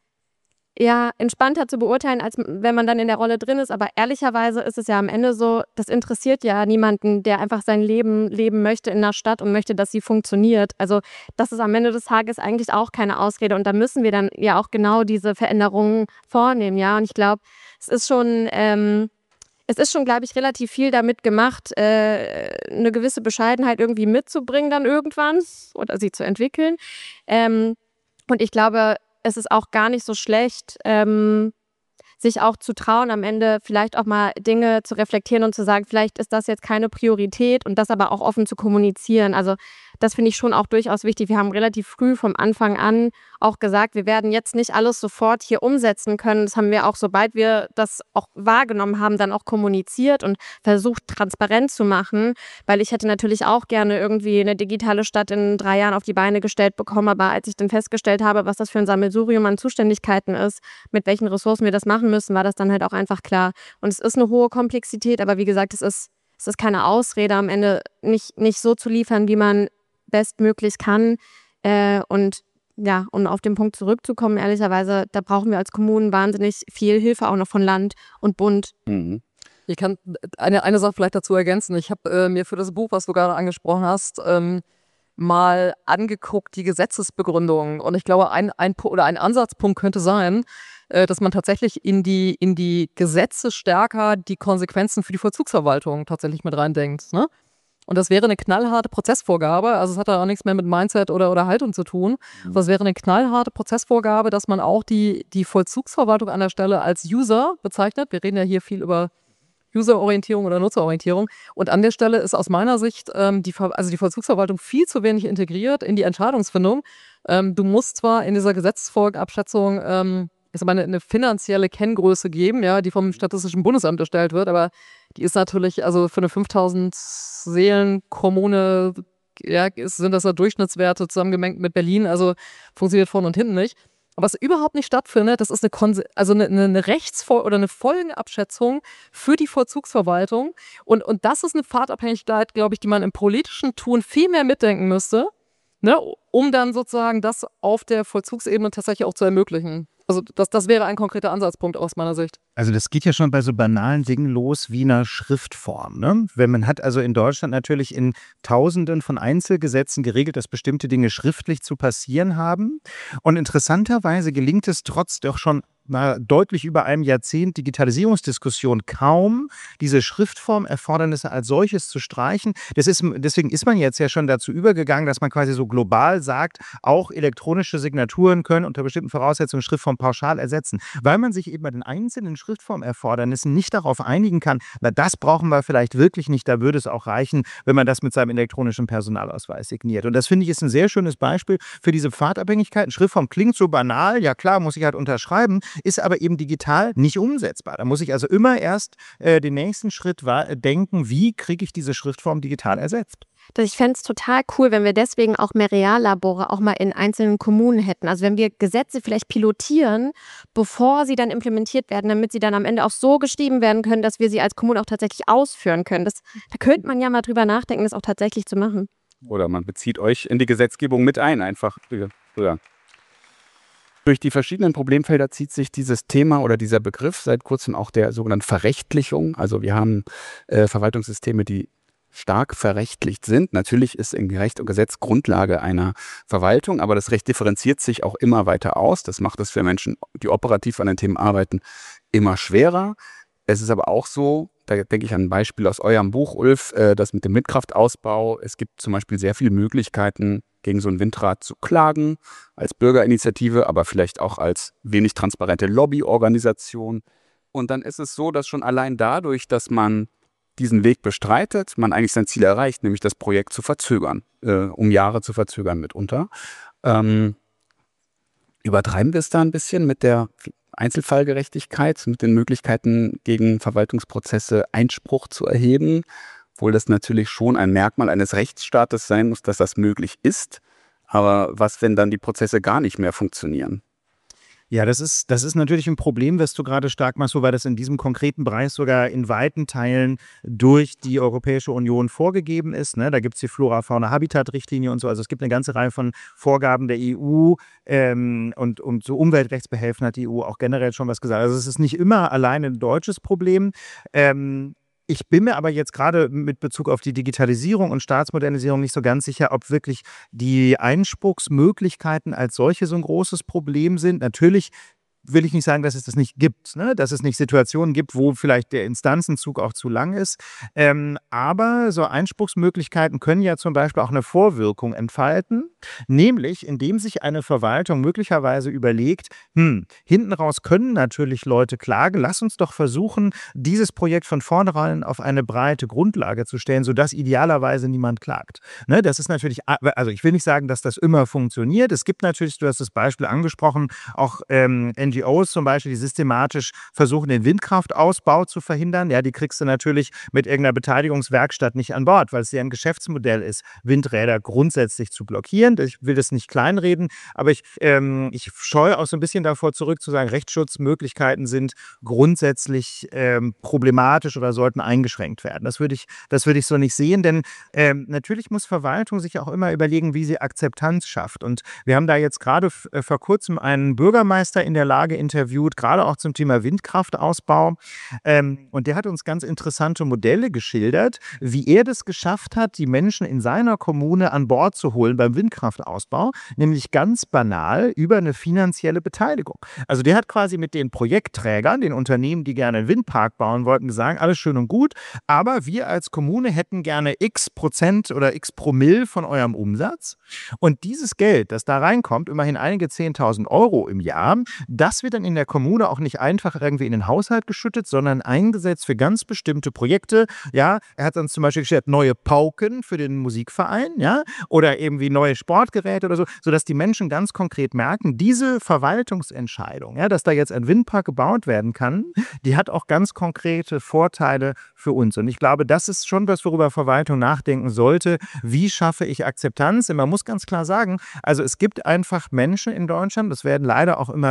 ja, entspannter zu beurteilen, als wenn man dann in der Rolle drin ist. Aber ehrlicherweise ist es ja am Ende so, das interessiert ja niemanden, der einfach sein Leben leben möchte in einer Stadt und möchte, dass sie funktioniert. Also das ist am Ende des Tages eigentlich auch keine Ausrede. Und da müssen wir dann ja auch genau diese Veränderungen vornehmen. Ja, und ich glaube, es ist schon... Ähm, Es ist schon, glaube ich, relativ viel damit gemacht, äh, eine gewisse Bescheidenheit irgendwie mitzubringen dann irgendwann oder sie zu entwickeln. Ähm, und ich glaube, es ist auch gar nicht so schlecht, ähm, sich auch zu trauen, am Ende vielleicht auch mal Dinge zu reflektieren und zu sagen, vielleicht ist das jetzt keine Priorität und das aber auch offen zu kommunizieren. Also das finde ich schon auch durchaus wichtig. Wir haben relativ früh vom Anfang an auch gesagt, wir werden jetzt nicht alles sofort hier umsetzen können. Das haben wir auch, sobald wir das auch wahrgenommen haben, dann auch kommuniziert und versucht, transparent zu machen. Weil ich hätte natürlich auch gerne irgendwie eine digitale Stadt in drei Jahren auf die Beine gestellt bekommen. Aber als ich dann festgestellt habe, was das für ein Sammelsurium an Zuständigkeiten ist, mit welchen Ressourcen wir das machen müssen, war das dann halt auch einfach klar. Und es ist eine hohe Komplexität, aber wie gesagt, es ist, es ist keine Ausrede, am Ende nicht, nicht so zu liefern, wie man bestmöglich kann. Äh, und ja, um auf den Punkt zurückzukommen, ehrlicherweise, da brauchen wir als Kommunen wahnsinnig viel Hilfe, auch noch von Land und Bund. Mhm. Ich kann eine, eine Sache vielleicht dazu ergänzen. Ich habe äh, mir für das Buch, was du gerade angesprochen hast, ähm, mal angeguckt, die Gesetzesbegründung. Und ich glaube, ein, ein, oder ein Ansatzpunkt könnte sein, äh, dass man tatsächlich in die, in die Gesetze stärker die Konsequenzen für die Vollzugsverwaltung tatsächlich mit reindenkt. Ne? Und das wäre eine knallharte Prozessvorgabe, also es hat da auch nichts mehr mit Mindset oder, oder Haltung zu tun. Mhm. Das wäre eine knallharte Prozessvorgabe, dass man auch die, die Vollzugsverwaltung an der Stelle als User bezeichnet. Wir reden ja hier viel über Userorientierung oder Nutzerorientierung. Und an der Stelle ist aus meiner Sicht ähm, die, also die Vollzugsverwaltung viel zu wenig integriert in die Entscheidungsfindung. Ähm, du musst zwar in dieser Gesetzesfolgenabschätzung ähm, ist aber eine, eine finanzielle Kenngröße geben, ja, die vom Statistischen Bundesamt erstellt wird, aber die ist natürlich, also für eine fünftausend Seelen Kommune, ja, ist, sind das ja Durchschnittswerte zusammengemengt mit Berlin, also funktioniert vorne und hinten nicht. Aber was überhaupt nicht stattfindet, das ist eine, Konse- also eine, eine Rechtsfol- oder eine Folgenabschätzung für die Vollzugsverwaltung. Und, und das ist eine Pfadabhängigkeit, glaube ich, die man im politischen Tun viel mehr mitdenken müsste, ne, um dann sozusagen das auf der Vollzugsebene tatsächlich auch zu ermöglichen. Also das, das wäre ein konkreter Ansatzpunkt aus meiner Sicht. Also das geht ja schon bei so banalen Dingen los wie einer Schriftform. Ne? Wenn man hat also in Deutschland natürlich in Tausenden von Einzelgesetzen geregelt, dass bestimmte Dinge schriftlich zu passieren haben. Und interessanterweise gelingt es trotz doch schon na, deutlich über einem Jahrzehnt Digitalisierungsdiskussion kaum, diese Schriftformerfordernisse als solches zu streichen. Das ist, deswegen ist man jetzt ja schon dazu übergegangen, dass man quasi so global sagt, auch elektronische Signaturen können unter bestimmten Voraussetzungen Schriftform pauschal ersetzen, weil man sich eben bei den einzelnen Schriftformerfordernissen nicht darauf einigen kann, na, das brauchen wir vielleicht wirklich nicht, da würde es auch reichen, wenn man das mit seinem elektronischen Personalausweis signiert. Und das finde ich ist ein sehr schönes Beispiel für diese Pfadabhängigkeiten. Schriftform klingt so banal, ja klar, muss ich halt unterschreiben, ist aber eben digital nicht umsetzbar. Da muss ich also immer erst äh, den nächsten Schritt wa- denken, wie kriege ich diese Schriftform digital ersetzt. Das, ich fände es total cool, wenn wir deswegen auch mehr Reallabore auch mal in einzelnen Kommunen hätten. Also wenn wir Gesetze vielleicht pilotieren, bevor sie dann implementiert werden, damit sie dann am Ende auch so geschrieben werden können, dass wir sie als Kommune auch tatsächlich ausführen können. Das, da könnte man ja mal drüber nachdenken, das auch tatsächlich zu machen. Oder man bezieht euch in die Gesetzgebung mit ein, einfach früher. Durch die verschiedenen Problemfelder zieht sich dieses Thema oder dieser Begriff seit kurzem auch der sogenannten Verrechtlichung. Also wir haben äh, Verwaltungssysteme, die stark verrechtlicht sind. Natürlich ist in Recht und Gesetz Grundlage einer Verwaltung, aber das Recht differenziert sich auch immer weiter aus. Das macht es für Menschen, die operativ an den Themen arbeiten, immer schwerer. Es ist aber auch so, da denke ich an ein Beispiel aus eurem Buch, Ulf, äh, das mit dem Windkraftausbau. Es gibt zum Beispiel sehr viele Möglichkeiten, gegen so ein Windrad zu klagen, als Bürgerinitiative, aber vielleicht auch als wenig transparente Lobbyorganisation. Und dann ist es so, dass schon allein dadurch, dass man diesen Weg bestreitet, man eigentlich sein Ziel erreicht, nämlich das Projekt zu verzögern, äh, um Jahre zu verzögern mitunter. Ähm, übertreiben wir es da ein bisschen mit der Einzelfallgerechtigkeit, mit den Möglichkeiten, gegen Verwaltungsprozesse Einspruch zu erheben, obwohl das natürlich schon ein Merkmal eines Rechtsstaates sein muss, dass das möglich ist. Aber was, wenn dann die Prozesse gar nicht mehr funktionieren? Ja, das ist, das ist natürlich ein Problem, was du gerade stark machst, wobei das in diesem konkreten Bereich sogar in weiten Teilen durch die Europäische Union vorgegeben ist. Ne? Da gibt es die Flora-Fauna-Habitat-Richtlinie und so. Also es gibt eine ganze Reihe von Vorgaben der E U ähm, und um zu Umweltrechtsbehelfen hat die E U auch generell schon was gesagt. Also es ist nicht immer allein ein deutsches Problem. Ähm, Ich bin mir aber jetzt gerade mit Bezug auf die Digitalisierung und Staatsmodernisierung nicht so ganz sicher, ob wirklich die Einspruchsmöglichkeiten als solche so ein großes Problem sind. Natürlich will ich nicht sagen, dass es das nicht gibt, ne? Dass es nicht Situationen gibt, wo vielleicht der Instanzenzug auch zu lang ist. Ähm, aber so Einspruchsmöglichkeiten können ja zum Beispiel auch eine Vorwirkung entfalten, nämlich indem sich eine Verwaltung möglicherweise überlegt, hm, hinten raus können natürlich Leute klagen, lass uns doch versuchen, dieses Projekt von vornherein auf eine breite Grundlage zu stellen, sodass idealerweise niemand klagt. Ne? Das ist natürlich, also ich will nicht sagen, dass das immer funktioniert. Es gibt natürlich, du hast das Beispiel angesprochen, auch ähm, N G Os zum Beispiel, die systematisch versuchen, den Windkraftausbau zu verhindern. Ja, die kriegst du natürlich mit irgendeiner Beteiligungswerkstatt nicht an Bord, weil es ja ein Geschäftsmodell ist, Windräder grundsätzlich zu blockieren. Ich will das nicht kleinreden, aber ich, ähm, ich scheue auch so ein bisschen davor zurück zu sagen, Rechtsschutzmöglichkeiten sind grundsätzlich ähm, problematisch oder sollten eingeschränkt werden. Das würde ich, das würde ich so nicht sehen, denn ähm, natürlich muss Verwaltung sich auch immer überlegen, wie sie Akzeptanz schafft. Und wir haben da jetzt gerade f- äh, vor kurzem einen Bürgermeister in der Lage interviewt, gerade auch zum Thema Windkraftausbau. Ähm, und der hat uns ganz interessante Modelle geschildert, wie er das geschafft hat, die Menschen in seiner Kommune an Bord zu holen beim Windkraftausbau, nämlich ganz banal über eine finanzielle Beteiligung. Also der hat quasi mit den Projektträgern, den Unternehmen, die gerne einen Windpark bauen wollten, gesagt, alles schön und gut, aber wir als Kommune hätten gerne x Prozent oder x Promille von eurem Umsatz. Und dieses Geld, das da reinkommt, immerhin einige zehntausend Euro im Jahr, das wird dann in der Kommune auch nicht einfach irgendwie in den Haushalt geschüttet, sondern eingesetzt für ganz bestimmte Projekte. Ja, er hat dann zum Beispiel gestellt, neue Pauken für den Musikverein, ja, oder irgendwie neue Sportgeräte oder so, sodass die Menschen ganz konkret merken, diese Verwaltungsentscheidung, ja, dass da jetzt ein Windpark gebaut werden kann, die hat auch ganz konkrete Vorteile für uns. Und ich glaube, das ist schon was, worüber Verwaltung nachdenken sollte. Wie schaffe ich Akzeptanz? Und man muss ganz klar sagen, also es gibt einfach Menschen in Deutschland, das werden leider auch immer mehr, die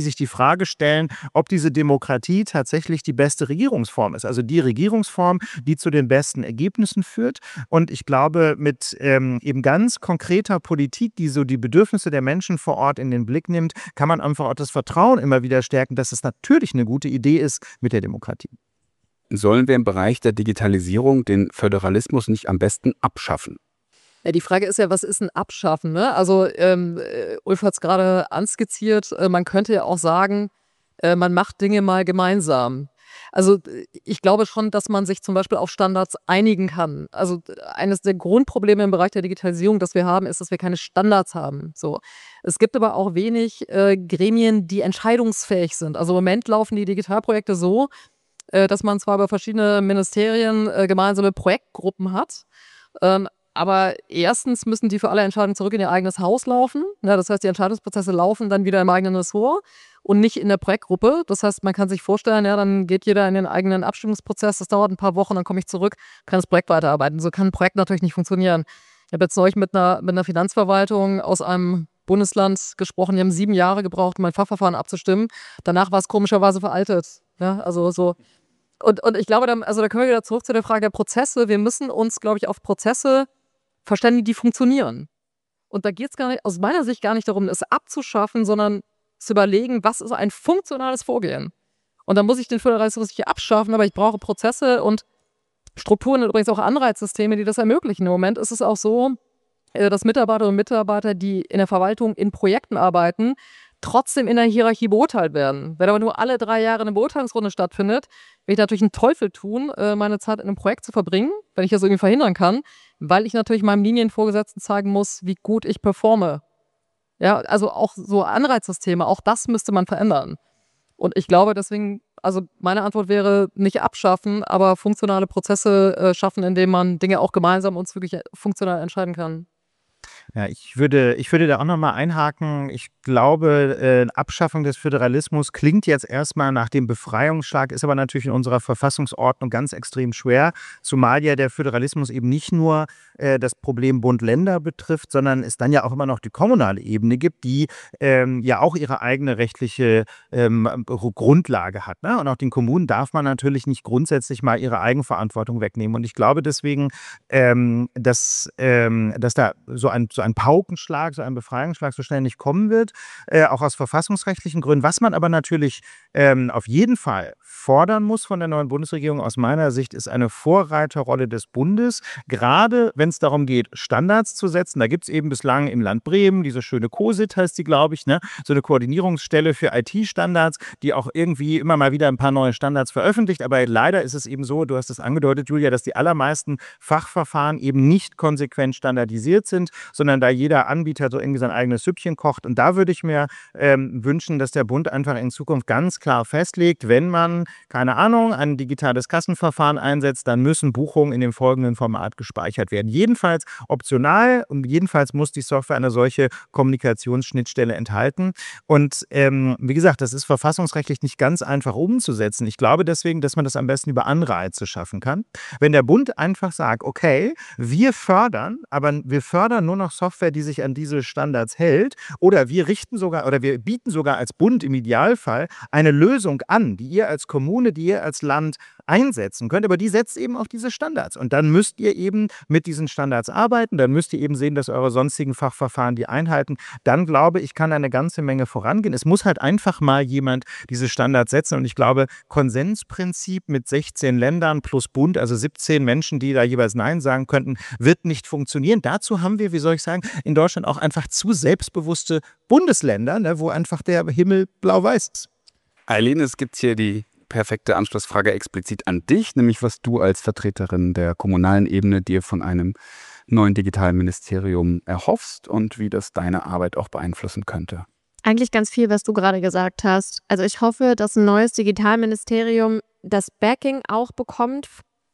sich die Frage stellen, ob diese Demokratie tatsächlich die beste Regierungsform ist. Also die Regierungsform, die zu den besten Ergebnissen führt. Und ich glaube, mit ähm, eben ganz konkreter Politik, die so die Bedürfnisse der Menschen vor Ort in den Blick nimmt, kann man einfach auch das Vertrauen immer wieder stärken, dass es natürlich eine gute Idee ist mit der Demokratie. Sollen wir im Bereich der Digitalisierung den Föderalismus nicht am besten abschaffen? Ja, die Frage ist ja, was ist ein Abschaffen? Ne? Also ähm, äh, Ulf hat es gerade anskizziert, äh, man könnte ja auch sagen, äh, man macht Dinge mal gemeinsam. Also äh, ich glaube schon, dass man sich zum Beispiel auf Standards einigen kann. Also äh, eines der Grundprobleme im Bereich der Digitalisierung, das wir haben, ist, dass wir keine Standards haben. So. Es gibt aber auch wenig äh, Gremien, die entscheidungsfähig sind. Also im Moment laufen die Digitalprojekte so, äh, dass man zwar über verschiedene Ministerien äh, gemeinsame Projektgruppen hat, ähm, aber erstens müssen die für alle Entscheidungen zurück in ihr eigenes Haus laufen. Ja, das heißt, die Entscheidungsprozesse laufen dann wieder im eigenen Ressort und nicht in der Projektgruppe. Das heißt, man kann sich vorstellen, ja, dann geht jeder in den eigenen Abstimmungsprozess. Das dauert ein paar Wochen, dann komme ich zurück, kann das Projekt weiterarbeiten. So kann ein Projekt natürlich nicht funktionieren. Ich habe jetzt neulich mit einer, mit einer Finanzverwaltung aus einem Bundesland gesprochen. Die haben sieben Jahre gebraucht, um ein Fachverfahren abzustimmen. Danach war es komischerweise veraltet. Ja, also so. Und, und ich glaube, dann, also da können wir wieder zurück zu der Frage der Prozesse. Wir müssen uns, glaube ich, auf Prozesse verständigen, die funktionieren. Und da geht es gar nicht, aus meiner Sicht gar nicht darum, es abzuschaffen, sondern zu überlegen, was ist ein funktionales Vorgehen. Und dann muss ich den Föderalismus nicht abschaffen, aber ich brauche Prozesse und Strukturen und übrigens auch Anreizsysteme, die das ermöglichen. Im Moment ist es auch so, dass Mitarbeiterinnen und Mitarbeiter, die in der Verwaltung in Projekten arbeiten, trotzdem in der Hierarchie beurteilt werden. Wenn aber nur alle drei Jahre eine Beurteilungsrunde stattfindet, will ich natürlich einen Teufel tun, meine Zeit in einem Projekt zu verbringen, wenn ich das irgendwie verhindern kann, weil ich natürlich meinem Linienvorgesetzten zeigen muss, wie gut ich performe. Ja, also auch so Anreizsysteme, auch das müsste man verändern. Und ich glaube deswegen, also meine Antwort wäre nicht abschaffen, aber funktionale Prozesse äh, schaffen, indem man Dinge auch gemeinsam und wirklich funktional entscheiden kann. Ja, ich würde, ich würde da auch nochmal einhaken. Ich glaube, äh, Abschaffung des Föderalismus klingt jetzt erstmal nach dem Befreiungsschlag, ist aber natürlich in unserer Verfassungsordnung ganz extrem schwer, zumal ja der Föderalismus eben nicht nur äh, das Problem Bund-Länder betrifft, sondern es dann ja auch immer noch die kommunale Ebene gibt, die ähm, ja auch ihre eigene rechtliche ähm, Grundlage hat. Ne? Und auch den Kommunen darf man natürlich nicht grundsätzlich mal ihre Eigenverantwortung wegnehmen. Und ich glaube deswegen, ähm, dass, ähm, dass da so ein so ein Paukenschlag, so ein Befreiungsschlag so schnell nicht kommen wird, äh, auch aus verfassungsrechtlichen Gründen. Was man aber natürlich ähm, auf jeden Fall fordern muss von der neuen Bundesregierung aus meiner Sicht, ist eine Vorreiterrolle des Bundes, gerade wenn es darum geht, Standards zu setzen. Da gibt es eben bislang im Land Bremen diese schöne COSIT, heißt die, glaube ich, ne? So eine Koordinierungsstelle für I T-Standards, die auch irgendwie immer mal wieder ein paar neue Standards veröffentlicht. Aber leider ist es eben so, du hast es angedeutet, Julia, dass die allermeisten Fachverfahren eben nicht konsequent standardisiert sind, sondern da jeder Anbieter so irgendwie sein eigenes Süppchen kocht. Und da würde ich mir ähm, wünschen, dass der Bund einfach in Zukunft ganz klar festlegt, wenn man, keine Ahnung, ein digitales Kassenverfahren einsetzt, dann müssen Buchungen in dem folgenden Format gespeichert werden. Jedenfalls optional und jedenfalls muss die Software eine solche Kommunikationsschnittstelle enthalten. Und ähm, wie gesagt, das ist verfassungsrechtlich nicht ganz einfach umzusetzen. Ich glaube deswegen, dass man das am besten über Anreize schaffen kann. Wenn der Bund einfach sagt, okay, wir fördern, aber wir fördern nur noch Software, die sich an diese Standards hält, oder wir richten sogar oder wir bieten sogar als Bund im Idealfall eine Lösung an, die ihr als Kommune, die ihr als Land einsetzen könnt, aber die setzt eben auf diese Standards. Und dann müsst ihr eben mit diesen Standards arbeiten, dann müsst ihr eben sehen, dass eure sonstigen Fachverfahren die einhalten. Dann glaube ich, kann eine ganze Menge vorangehen. Es muss halt einfach mal jemand diese Standards setzen und ich glaube, Konsensprinzip mit sechzehn Ländern plus Bund, also siebzehn Menschen, die da jeweils Nein sagen könnten, wird nicht funktionieren. Dazu haben wir, wie soll ich sagen, in Deutschland auch einfach zu selbstbewusste Bundesländer, ne, wo einfach der Himmel blau-weiß ist. Eileen, es gibt hier die perfekte Anschlussfrage explizit an dich, nämlich was du als Vertreterin der kommunalen Ebene dir von einem neuen digitalen Ministerium erhoffst und wie das deine Arbeit auch beeinflussen könnte. Eigentlich ganz viel, was du gerade gesagt hast. Also ich hoffe, dass ein neues Digitalministerium das Backing auch bekommt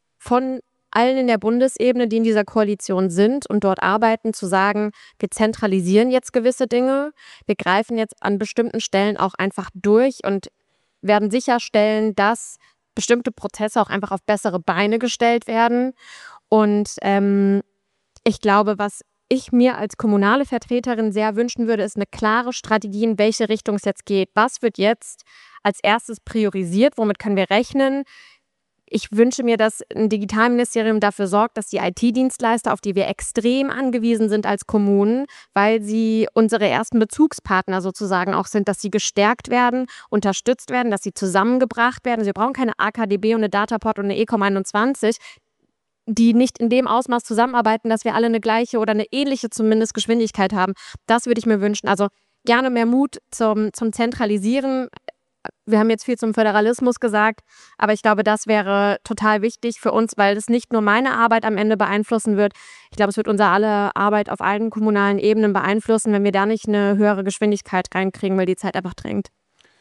von allen in der Bundesebene, die in dieser Koalition sind und dort arbeiten, zu sagen, wir zentralisieren jetzt gewisse Dinge, wir greifen jetzt an bestimmten Stellen auch einfach durch und werden sicherstellen, dass bestimmte Prozesse auch einfach auf bessere Beine gestellt werden. Und ähm, ich glaube, was ich mir als kommunale Vertreterin sehr wünschen würde, ist eine klare Strategie, in welche Richtung es jetzt geht. Was wird jetzt als erstes priorisiert? Womit können wir rechnen? Ich wünsche mir, dass ein Digitalministerium dafür sorgt, dass die I T-Dienstleister, auf die wir extrem angewiesen sind als Kommunen, weil sie unsere ersten Bezugspartner sozusagen auch sind, dass sie gestärkt werden, unterstützt werden, dass sie zusammengebracht werden. Also wir brauchen keine A K D B und eine Dataport und eine Ecom einundzwanzig, die nicht in dem Ausmaß zusammenarbeiten, dass wir alle eine gleiche oder eine ähnliche zumindest Geschwindigkeit haben. Das würde ich mir wünschen. Also gerne mehr Mut zum, zum Zentralisieren. Wir haben jetzt viel zum Föderalismus gesagt, aber ich glaube, das wäre total wichtig für uns, weil es nicht nur meine Arbeit am Ende beeinflussen wird. Ich glaube, es wird unsere alle Arbeit auf allen kommunalen Ebenen beeinflussen, wenn wir da nicht eine höhere Geschwindigkeit reinkriegen, weil die Zeit einfach drängt.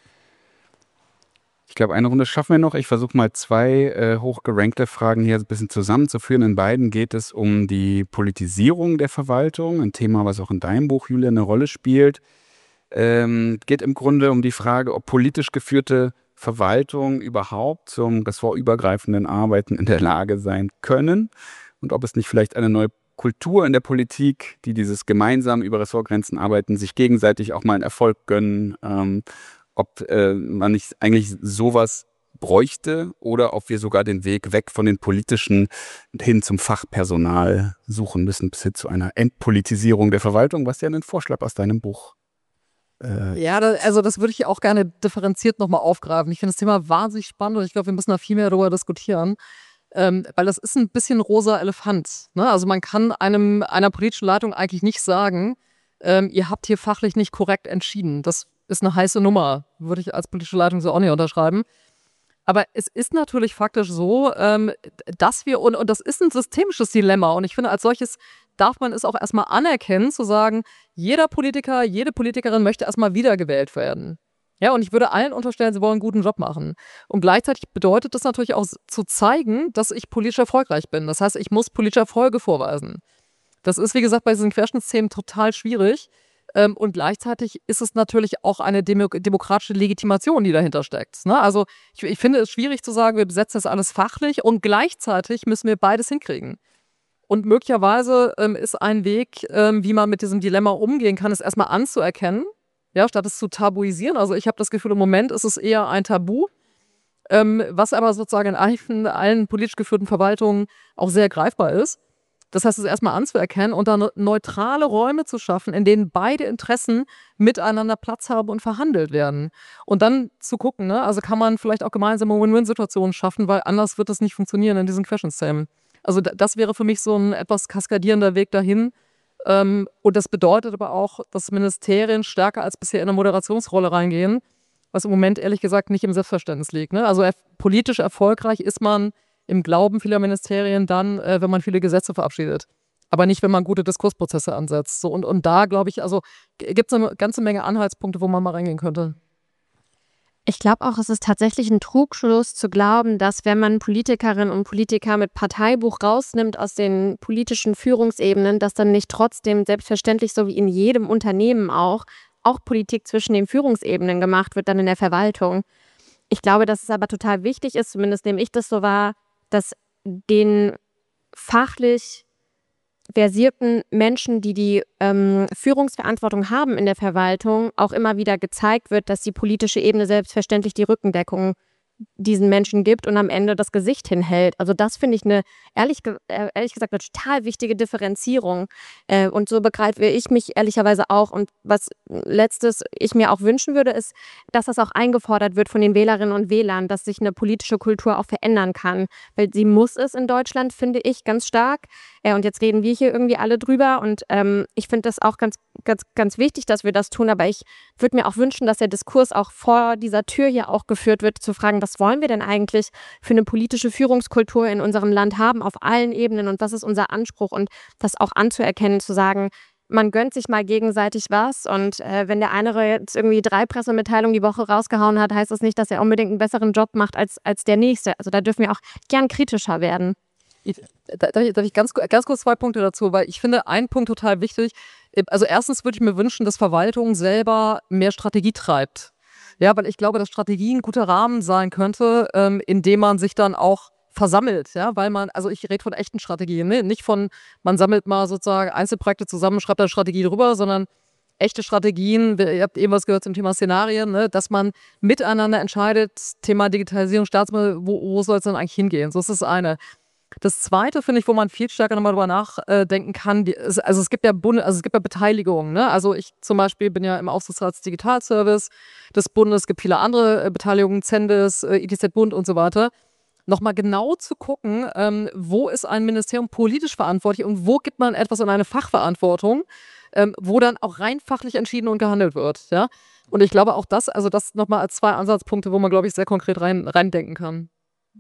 Ich glaube, eine Runde schaffen wir noch. Ich versuche mal zwei äh, hochgerankte Fragen hier ein bisschen zusammenzuführen. In beiden geht es um die Politisierung der Verwaltung, ein Thema, was auch in deinem Buch, Julia, eine Rolle spielt. Ähm, geht im Grunde um die Frage, ob politisch geführte Verwaltungen überhaupt zum ressortübergreifenden Arbeiten in der Lage sein können und ob es nicht vielleicht eine neue Kultur in der Politik, die dieses gemeinsam über Ressortgrenzen arbeiten, sich gegenseitig auch mal einen Erfolg gönnen, ähm, ob äh, man nicht eigentlich sowas bräuchte oder ob wir sogar den Weg weg von den politischen hin zum Fachpersonal suchen müssen, bis hin zu einer Entpolitisierung der Verwaltung, was ja ein Vorschlag aus deinem Buch Äh, Ja, da, also das würde ich auch gerne differenziert nochmal aufgreifen. Ich finde das Thema wahnsinnig spannend und ich glaube, wir müssen da viel mehr darüber diskutieren, ähm, weil das ist ein bisschen rosa Elefant. Ne? Also man kann einem einer politischen Leitung eigentlich nicht sagen, ähm, ihr habt hier fachlich nicht korrekt entschieden. Das ist eine heiße Nummer, würde ich als politische Leitung so auch nicht unterschreiben. Aber es ist natürlich faktisch so, ähm, dass wir, und, und das ist ein systemisches Dilemma und ich finde, als solches darf man es auch erstmal anerkennen, zu sagen, jeder Politiker, jede Politikerin möchte erstmal wiedergewählt werden. Ja, und ich würde allen unterstellen, sie wollen einen guten Job machen. Und gleichzeitig bedeutet das natürlich auch zu zeigen, dass ich politisch erfolgreich bin. Das heißt, ich muss politische Erfolge vorweisen. Das ist, wie gesagt, bei diesen Querschnittsthemen total schwierig. Ähm, und gleichzeitig ist es natürlich auch eine demo- demokratische Legitimation, die dahinter steckt. Ne? Also ich, ich finde es schwierig zu sagen, wir besetzen das alles fachlich und gleichzeitig müssen wir beides hinkriegen. Und möglicherweise ähm, ist ein Weg, ähm, wie man mit diesem Dilemma umgehen kann, es erstmal anzuerkennen, ja, statt es zu tabuisieren. Also ich habe das Gefühl, im Moment ist es eher ein Tabu, ähm, was aber sozusagen in allen, allen politisch geführten Verwaltungen auch sehr greifbar ist. Das heißt, es erstmal anzuerkennen und dann neutrale Räume zu schaffen, in denen beide Interessen miteinander Platz haben und verhandelt werden. Und dann zu gucken, ne, also kann man vielleicht auch gemeinsame Win-Win-Situationen schaffen, weil anders wird das nicht funktionieren in diesen Querschnittsthemen. Also das wäre für mich so ein etwas kaskadierender Weg dahin. Ähm, und das bedeutet aber auch, dass Ministerien stärker als bisher in eine Moderationsrolle reingehen, was im Moment ehrlich gesagt nicht im Selbstverständnis liegt. Ne? Also er, politisch erfolgreich ist man im Glauben vieler Ministerien dann, äh, wenn man viele Gesetze verabschiedet. Aber nicht, wenn man gute Diskursprozesse ansetzt. So, und, und da, glaube ich, also gibt es eine ganze Menge Anhaltspunkte, wo man mal reingehen könnte. Ich glaube auch, es ist tatsächlich ein Trugschluss zu glauben, dass wenn man Politikerinnen und Politiker mit Parteibuch rausnimmt aus den politischen Führungsebenen, dass dann nicht trotzdem selbstverständlich, so wie in jedem Unternehmen auch, auch Politik zwischen den Führungsebenen gemacht wird, dann in der Verwaltung. Ich glaube, dass es aber total wichtig ist, zumindest nehme ich das so wahr, dass den fachlich versierten Menschen, die die ähm, Führungsverantwortung haben in der Verwaltung, auch immer wieder gezeigt wird, dass die politische Ebene selbstverständlich die Rückendeckung diesen Menschen gibt und am Ende das Gesicht hinhält. Also das finde ich eine, ehrlich, ge- äh, ehrlich gesagt, eine total wichtige Differenzierung. Äh, und so begreife ich mich ehrlicherweise auch. Und was letztes ich mir auch wünschen würde, ist, dass das auch eingefordert wird von den Wählerinnen und Wählern, dass sich eine politische Kultur auch verändern kann. Weil sie muss es in Deutschland, finde ich, ganz stark. Äh, und jetzt reden wir hier irgendwie alle drüber. Und ähm, ich finde das auch ganz, ganz, ganz wichtig, dass wir das tun. Aber ich würde mir auch wünschen, dass der Diskurs auch vor dieser Tür hier auch geführt wird, zu fragen, was wollen wir denn eigentlich für eine politische Führungskultur in unserem Land haben, auf allen Ebenen und was ist unser Anspruch und das auch anzuerkennen, zu sagen, man gönnt sich mal gegenseitig was und äh, wenn der eine jetzt irgendwie drei Pressemitteilungen die Woche rausgehauen hat, heißt das nicht, dass er unbedingt einen besseren Job macht als, als der nächste. Also da dürfen wir auch gern kritischer werden. Ich, darf ich, darf ich ganz, ganz kurz zwei Punkte dazu, weil ich finde einen Punkt total wichtig. Also erstens würde ich mir wünschen, dass Verwaltung selber mehr Strategie treibt. Ja, weil ich glaube, dass Strategie ein guter Rahmen sein könnte, ähm, in dem man sich dann auch versammelt, ja, weil man, also ich rede von echten Strategien, ne? Nicht von, man sammelt mal sozusagen Einzelprojekte zusammen, schreibt eine Strategie drüber, sondern echte Strategien, ihr habt eben was gehört zum Thema Szenarien, ne? Dass man miteinander entscheidet, Thema Digitalisierung, Staatsmittel, wo, wo soll es denn eigentlich hingehen? So ist das eine. Das Zweite, finde ich, wo man viel stärker nochmal drüber nachdenken kann, die, ist, also es gibt ja Bund, also es gibt ja Beteiligungen, ne? Also ich zum Beispiel bin ja im Aufsichtsrat des Digitalservice des Bundes, es gibt viele andere äh, Beteiligungen, Zendes, äh, I T Z-Bund und so weiter. Nochmal genau zu gucken, ähm, wo ist ein Ministerium politisch verantwortlich und wo gibt man etwas in eine Fachverantwortung, ähm, wo dann auch rein fachlich entschieden und gehandelt wird, ja. Und ich glaube auch das, also das nochmal als zwei Ansatzpunkte, wo man, glaube ich, sehr konkret rein, reindenken kann.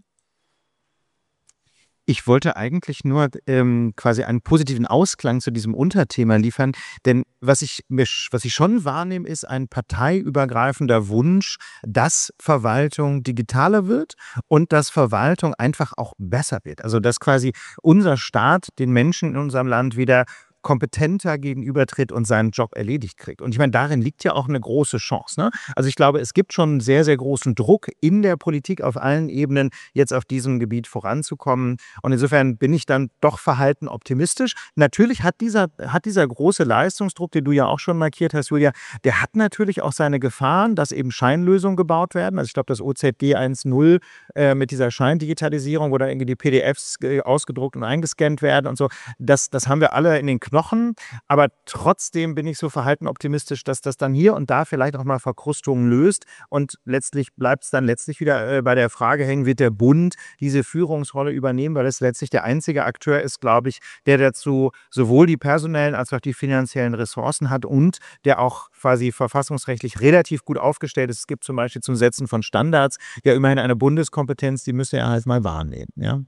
Ich wollte eigentlich nur ähm, quasi einen positiven Ausklang zu diesem Unterthema liefern, denn was ich, mir, was ich schon wahrnehme, ist ein parteiübergreifender Wunsch, dass Verwaltung digitaler wird und dass Verwaltung einfach auch besser wird. Also dass quasi unser Staat den Menschen in unserem Land wieder kompetenter gegenübertritt und seinen Job erledigt kriegt. Und ich meine, darin liegt ja auch eine große Chance. Ne? Also ich glaube, es gibt schon einen sehr, sehr großen Druck in der Politik auf allen Ebenen, jetzt auf diesem Gebiet voranzukommen. Und insofern bin ich dann doch verhalten optimistisch. Natürlich hat dieser, hat dieser große Leistungsdruck, den du ja auch schon markiert hast, Julia, der hat natürlich auch seine Gefahren, dass eben Scheinlösungen gebaut werden. Also ich glaube, das O Z G eins Punkt null äh, mit dieser Scheindigitalisierung, wo da irgendwie die P D Fs äh, ausgedruckt und eingescannt werden und so, das, das haben wir alle in den Knochen, aber trotzdem bin ich so verhalten optimistisch, dass das dann hier und da vielleicht auch mal Verkrustungen löst und letztlich bleibt es dann letztlich wieder äh, bei der Frage hängen, wird der Bund diese Führungsrolle übernehmen, weil es letztlich der einzige Akteur ist, glaube ich, der dazu sowohl die personellen als auch die finanziellen Ressourcen hat und der auch quasi verfassungsrechtlich relativ gut aufgestellt ist. Es gibt zum Beispiel zum Setzen von Standards ja immerhin eine Bundeskompetenz, die müsste er halt mal wahrnehmen, ja.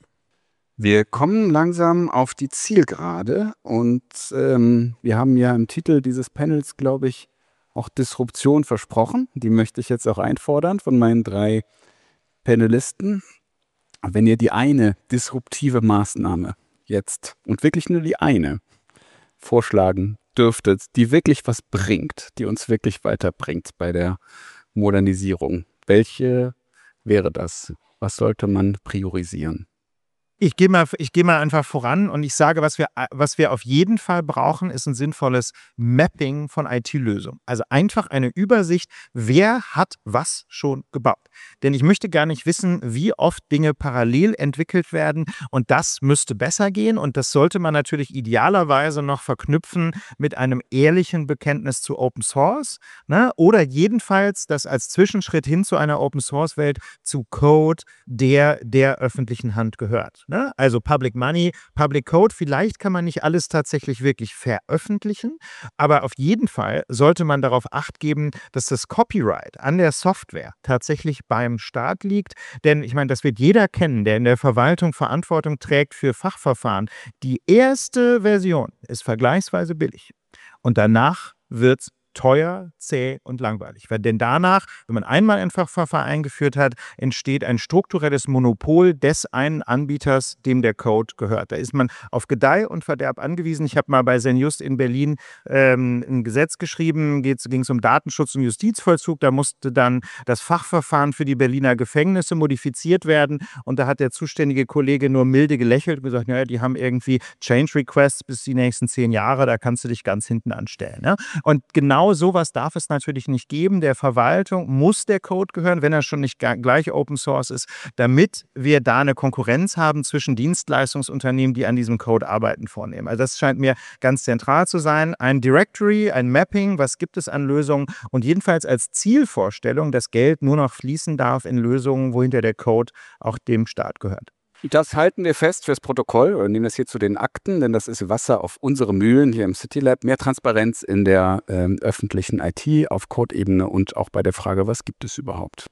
Wir kommen langsam auf die Zielgerade und ähm, wir haben ja im Titel dieses Panels, glaube ich, auch Disruption versprochen. Die möchte ich jetzt auch einfordern von meinen drei Panelisten. Wenn ihr die eine disruptive Maßnahme jetzt und wirklich nur die eine vorschlagen dürftet, die wirklich was bringt, die uns wirklich weiterbringt bei der Modernisierung, welche wäre das? Was sollte man priorisieren? Ich gehe mal, ich gehe mal einfach voran und ich sage, was wir, was wir auf jeden Fall brauchen, ist ein sinnvolles Mapping von I T-Lösungen. Also einfach eine Übersicht, wer hat was schon gebaut. Denn ich möchte gar nicht wissen, wie oft Dinge parallel entwickelt werden und das müsste besser gehen und das sollte man natürlich idealerweise noch verknüpfen mit einem ehrlichen Bekenntnis zu Open Source, ne? Oder jedenfalls das als Zwischenschritt hin zu einer Open Source Welt zu Code, der der öffentlichen Hand gehört. Also Public Money, Public Code, vielleicht kann man nicht alles tatsächlich wirklich veröffentlichen, aber auf jeden Fall sollte man darauf Acht geben, dass das Copyright an der Software tatsächlich beim Staat liegt, denn ich meine, das wird jeder kennen, der in der Verwaltung Verantwortung trägt für Fachverfahren. Die erste Version ist vergleichsweise billig und danach wird es teuer, zäh und langweilig. Weil denn danach, wenn man einmal ein Fachverfahren eingeführt hat, entsteht ein strukturelles Monopol des einen Anbieters, dem der Code gehört. Da ist man auf Gedeih und Verderb angewiesen. Ich habe mal bei Senjust in Berlin ähm, ein Gesetz geschrieben, ging es um Datenschutz und Justizvollzug. Da musste dann das Fachverfahren für die Berliner Gefängnisse modifiziert werden und da hat der zuständige Kollege nur milde gelächelt und gesagt, naja, die haben irgendwie Change Requests bis die nächsten zehn Jahre, da kannst du dich ganz hinten anstellen. Ne? Und genau Genau sowas darf es natürlich nicht geben. Der Verwaltung muss der Code gehören, wenn er schon nicht gleich Open Source ist, damit wir da eine Konkurrenz haben zwischen Dienstleistungsunternehmen, die an diesem Code arbeiten, vornehmen. Also das scheint mir ganz zentral zu sein. Ein Directory, ein Mapping, was gibt es an Lösungen und jedenfalls als Zielvorstellung, dass Geld nur noch fließen darf in Lösungen, wohinter der Code auch dem Staat gehört. Das halten wir fest fürs Protokoll oder nehmen das hier zu den Akten, denn das ist Wasser auf unsere Mühlen hier im CityLab. Mehr Transparenz in der ähm, öffentlichen I T auf Code-Ebene und auch bei der Frage, was gibt es überhaupt?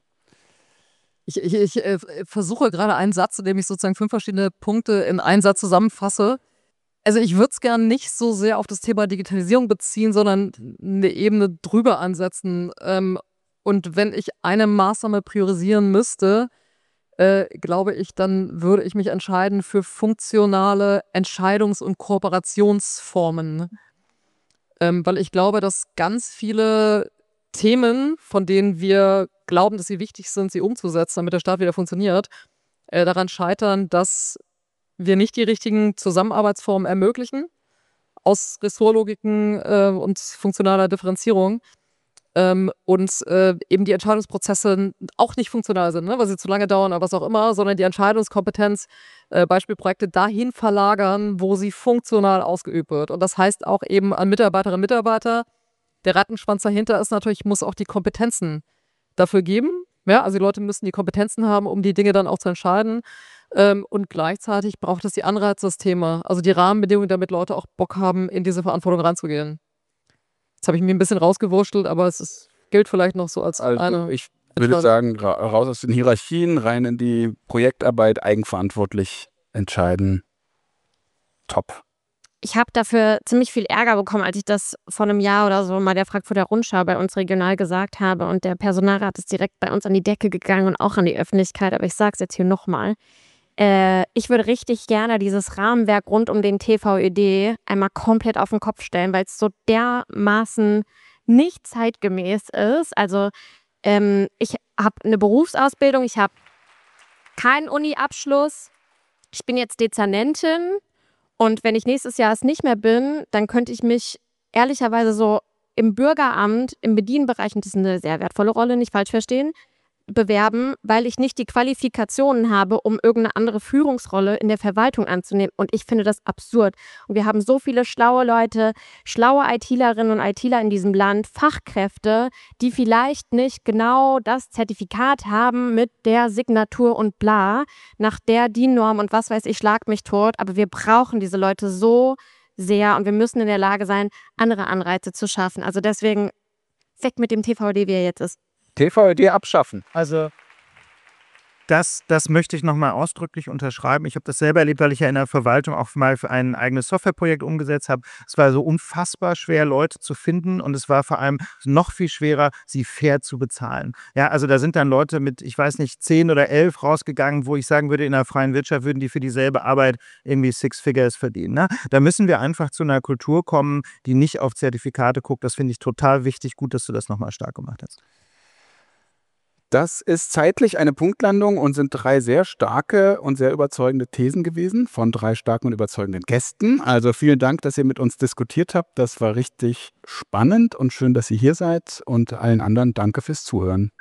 Ich, ich, ich äh, versuche gerade einen Satz, in dem ich sozusagen fünf verschiedene Punkte in einen Satz zusammenfasse. Also ich würde es gerne nicht so sehr auf das Thema Digitalisierung beziehen, sondern eine Ebene drüber ansetzen. Ähm, und wenn ich eine Maßnahme priorisieren müsste, Äh, glaube ich, dann würde ich mich entscheiden für funktionale Entscheidungs- und Kooperationsformen. Ähm, weil ich glaube, dass ganz viele Themen, von denen wir glauben, dass sie wichtig sind, sie umzusetzen, damit der Staat wieder funktioniert, äh, daran scheitern, dass wir nicht die richtigen Zusammenarbeitsformen ermöglichen, aus Ressortlogiken äh, und funktionaler Differenzierung. Ähm, und äh, eben die Entscheidungsprozesse auch nicht funktional sind, ne, weil sie zu lange dauern oder was auch immer, sondern die Entscheidungskompetenz, äh, Beispielprojekte dahin verlagern, wo sie funktional ausgeübt wird. Und das heißt auch eben an Mitarbeiterinnen und Mitarbeiter, der Rattenschwanz dahinter ist natürlich, muss auch die Kompetenzen dafür geben. Ja, also die Leute müssen die Kompetenzen haben, um die Dinge dann auch zu entscheiden. Ähm, und gleichzeitig braucht es die Anreizsysteme, also die Rahmenbedingungen, damit Leute auch Bock haben, in diese Verantwortung reinzugehen. Jetzt habe ich mir ein bisschen rausgewurschtelt, aber es ist, gilt vielleicht noch so als Also eine. ich würde sagen, ra raus aus den Hierarchien, rein in die Projektarbeit, eigenverantwortlich entscheiden. Top. Ich habe dafür ziemlich viel Ärger bekommen, als ich das vor einem Jahr oder so mal der Frankfurter Rundschau bei uns regional gesagt habe. Und der Personalrat ist direkt bei uns an die Decke gegangen und auch an die Öffentlichkeit. Aber ich sage es jetzt hier nochmal. Äh, ich würde richtig gerne dieses Rahmenwerk rund um den T V Ö D einmal komplett auf den Kopf stellen, weil es so dermaßen nicht zeitgemäß ist. Also ähm, ich habe eine Berufsausbildung, ich habe keinen Uni-Abschluss, ich bin jetzt Dezernentin. Und wenn ich nächstes Jahr es nicht mehr bin, dann könnte ich mich ehrlicherweise so im Bürgeramt, im Bedienbereich, und das ist eine sehr wertvolle Rolle, nicht falsch verstehen, bewerben, weil ich nicht die Qualifikationen habe, um irgendeine andere Führungsrolle in der Verwaltung anzunehmen. Und ich finde das absurd. Und wir haben so viele schlaue Leute, schlaue ITlerinnen und ITler in diesem Land, Fachkräfte, die vielleicht nicht genau das Zertifikat haben mit der Signatur und bla, nach der D I N-Norm und was weiß ich, schlag mich tot. Aber wir brauchen diese Leute so sehr und wir müssen in der Lage sein, andere Anreize zu schaffen. Also deswegen weg mit dem T V Ö D, wie er jetzt ist. T V Ö D abschaffen. Also das, das möchte ich nochmal ausdrücklich unterschreiben. Ich habe das selber erlebt, weil ich ja in der Verwaltung auch mal für ein eigenes Softwareprojekt umgesetzt habe. Es war so unfassbar schwer, Leute zu finden und es war vor allem noch viel schwerer, sie fair zu bezahlen. Ja, also da sind dann Leute mit, ich weiß nicht, zehn oder elf rausgegangen, wo ich sagen würde, in der freien Wirtschaft würden die für dieselbe Arbeit irgendwie Six Figures verdienen. Ne? Da müssen wir einfach zu einer Kultur kommen, die nicht auf Zertifikate guckt. Das finde ich total wichtig. Gut, dass du das nochmal stark gemacht hast. Das ist zeitlich eine Punktlandung und sind drei sehr starke und sehr überzeugende Thesen gewesen von drei starken und überzeugenden Gästen. Also vielen Dank, dass ihr mit uns diskutiert habt. Das war richtig spannend und schön, dass ihr hier seid. Und allen anderen danke fürs Zuhören.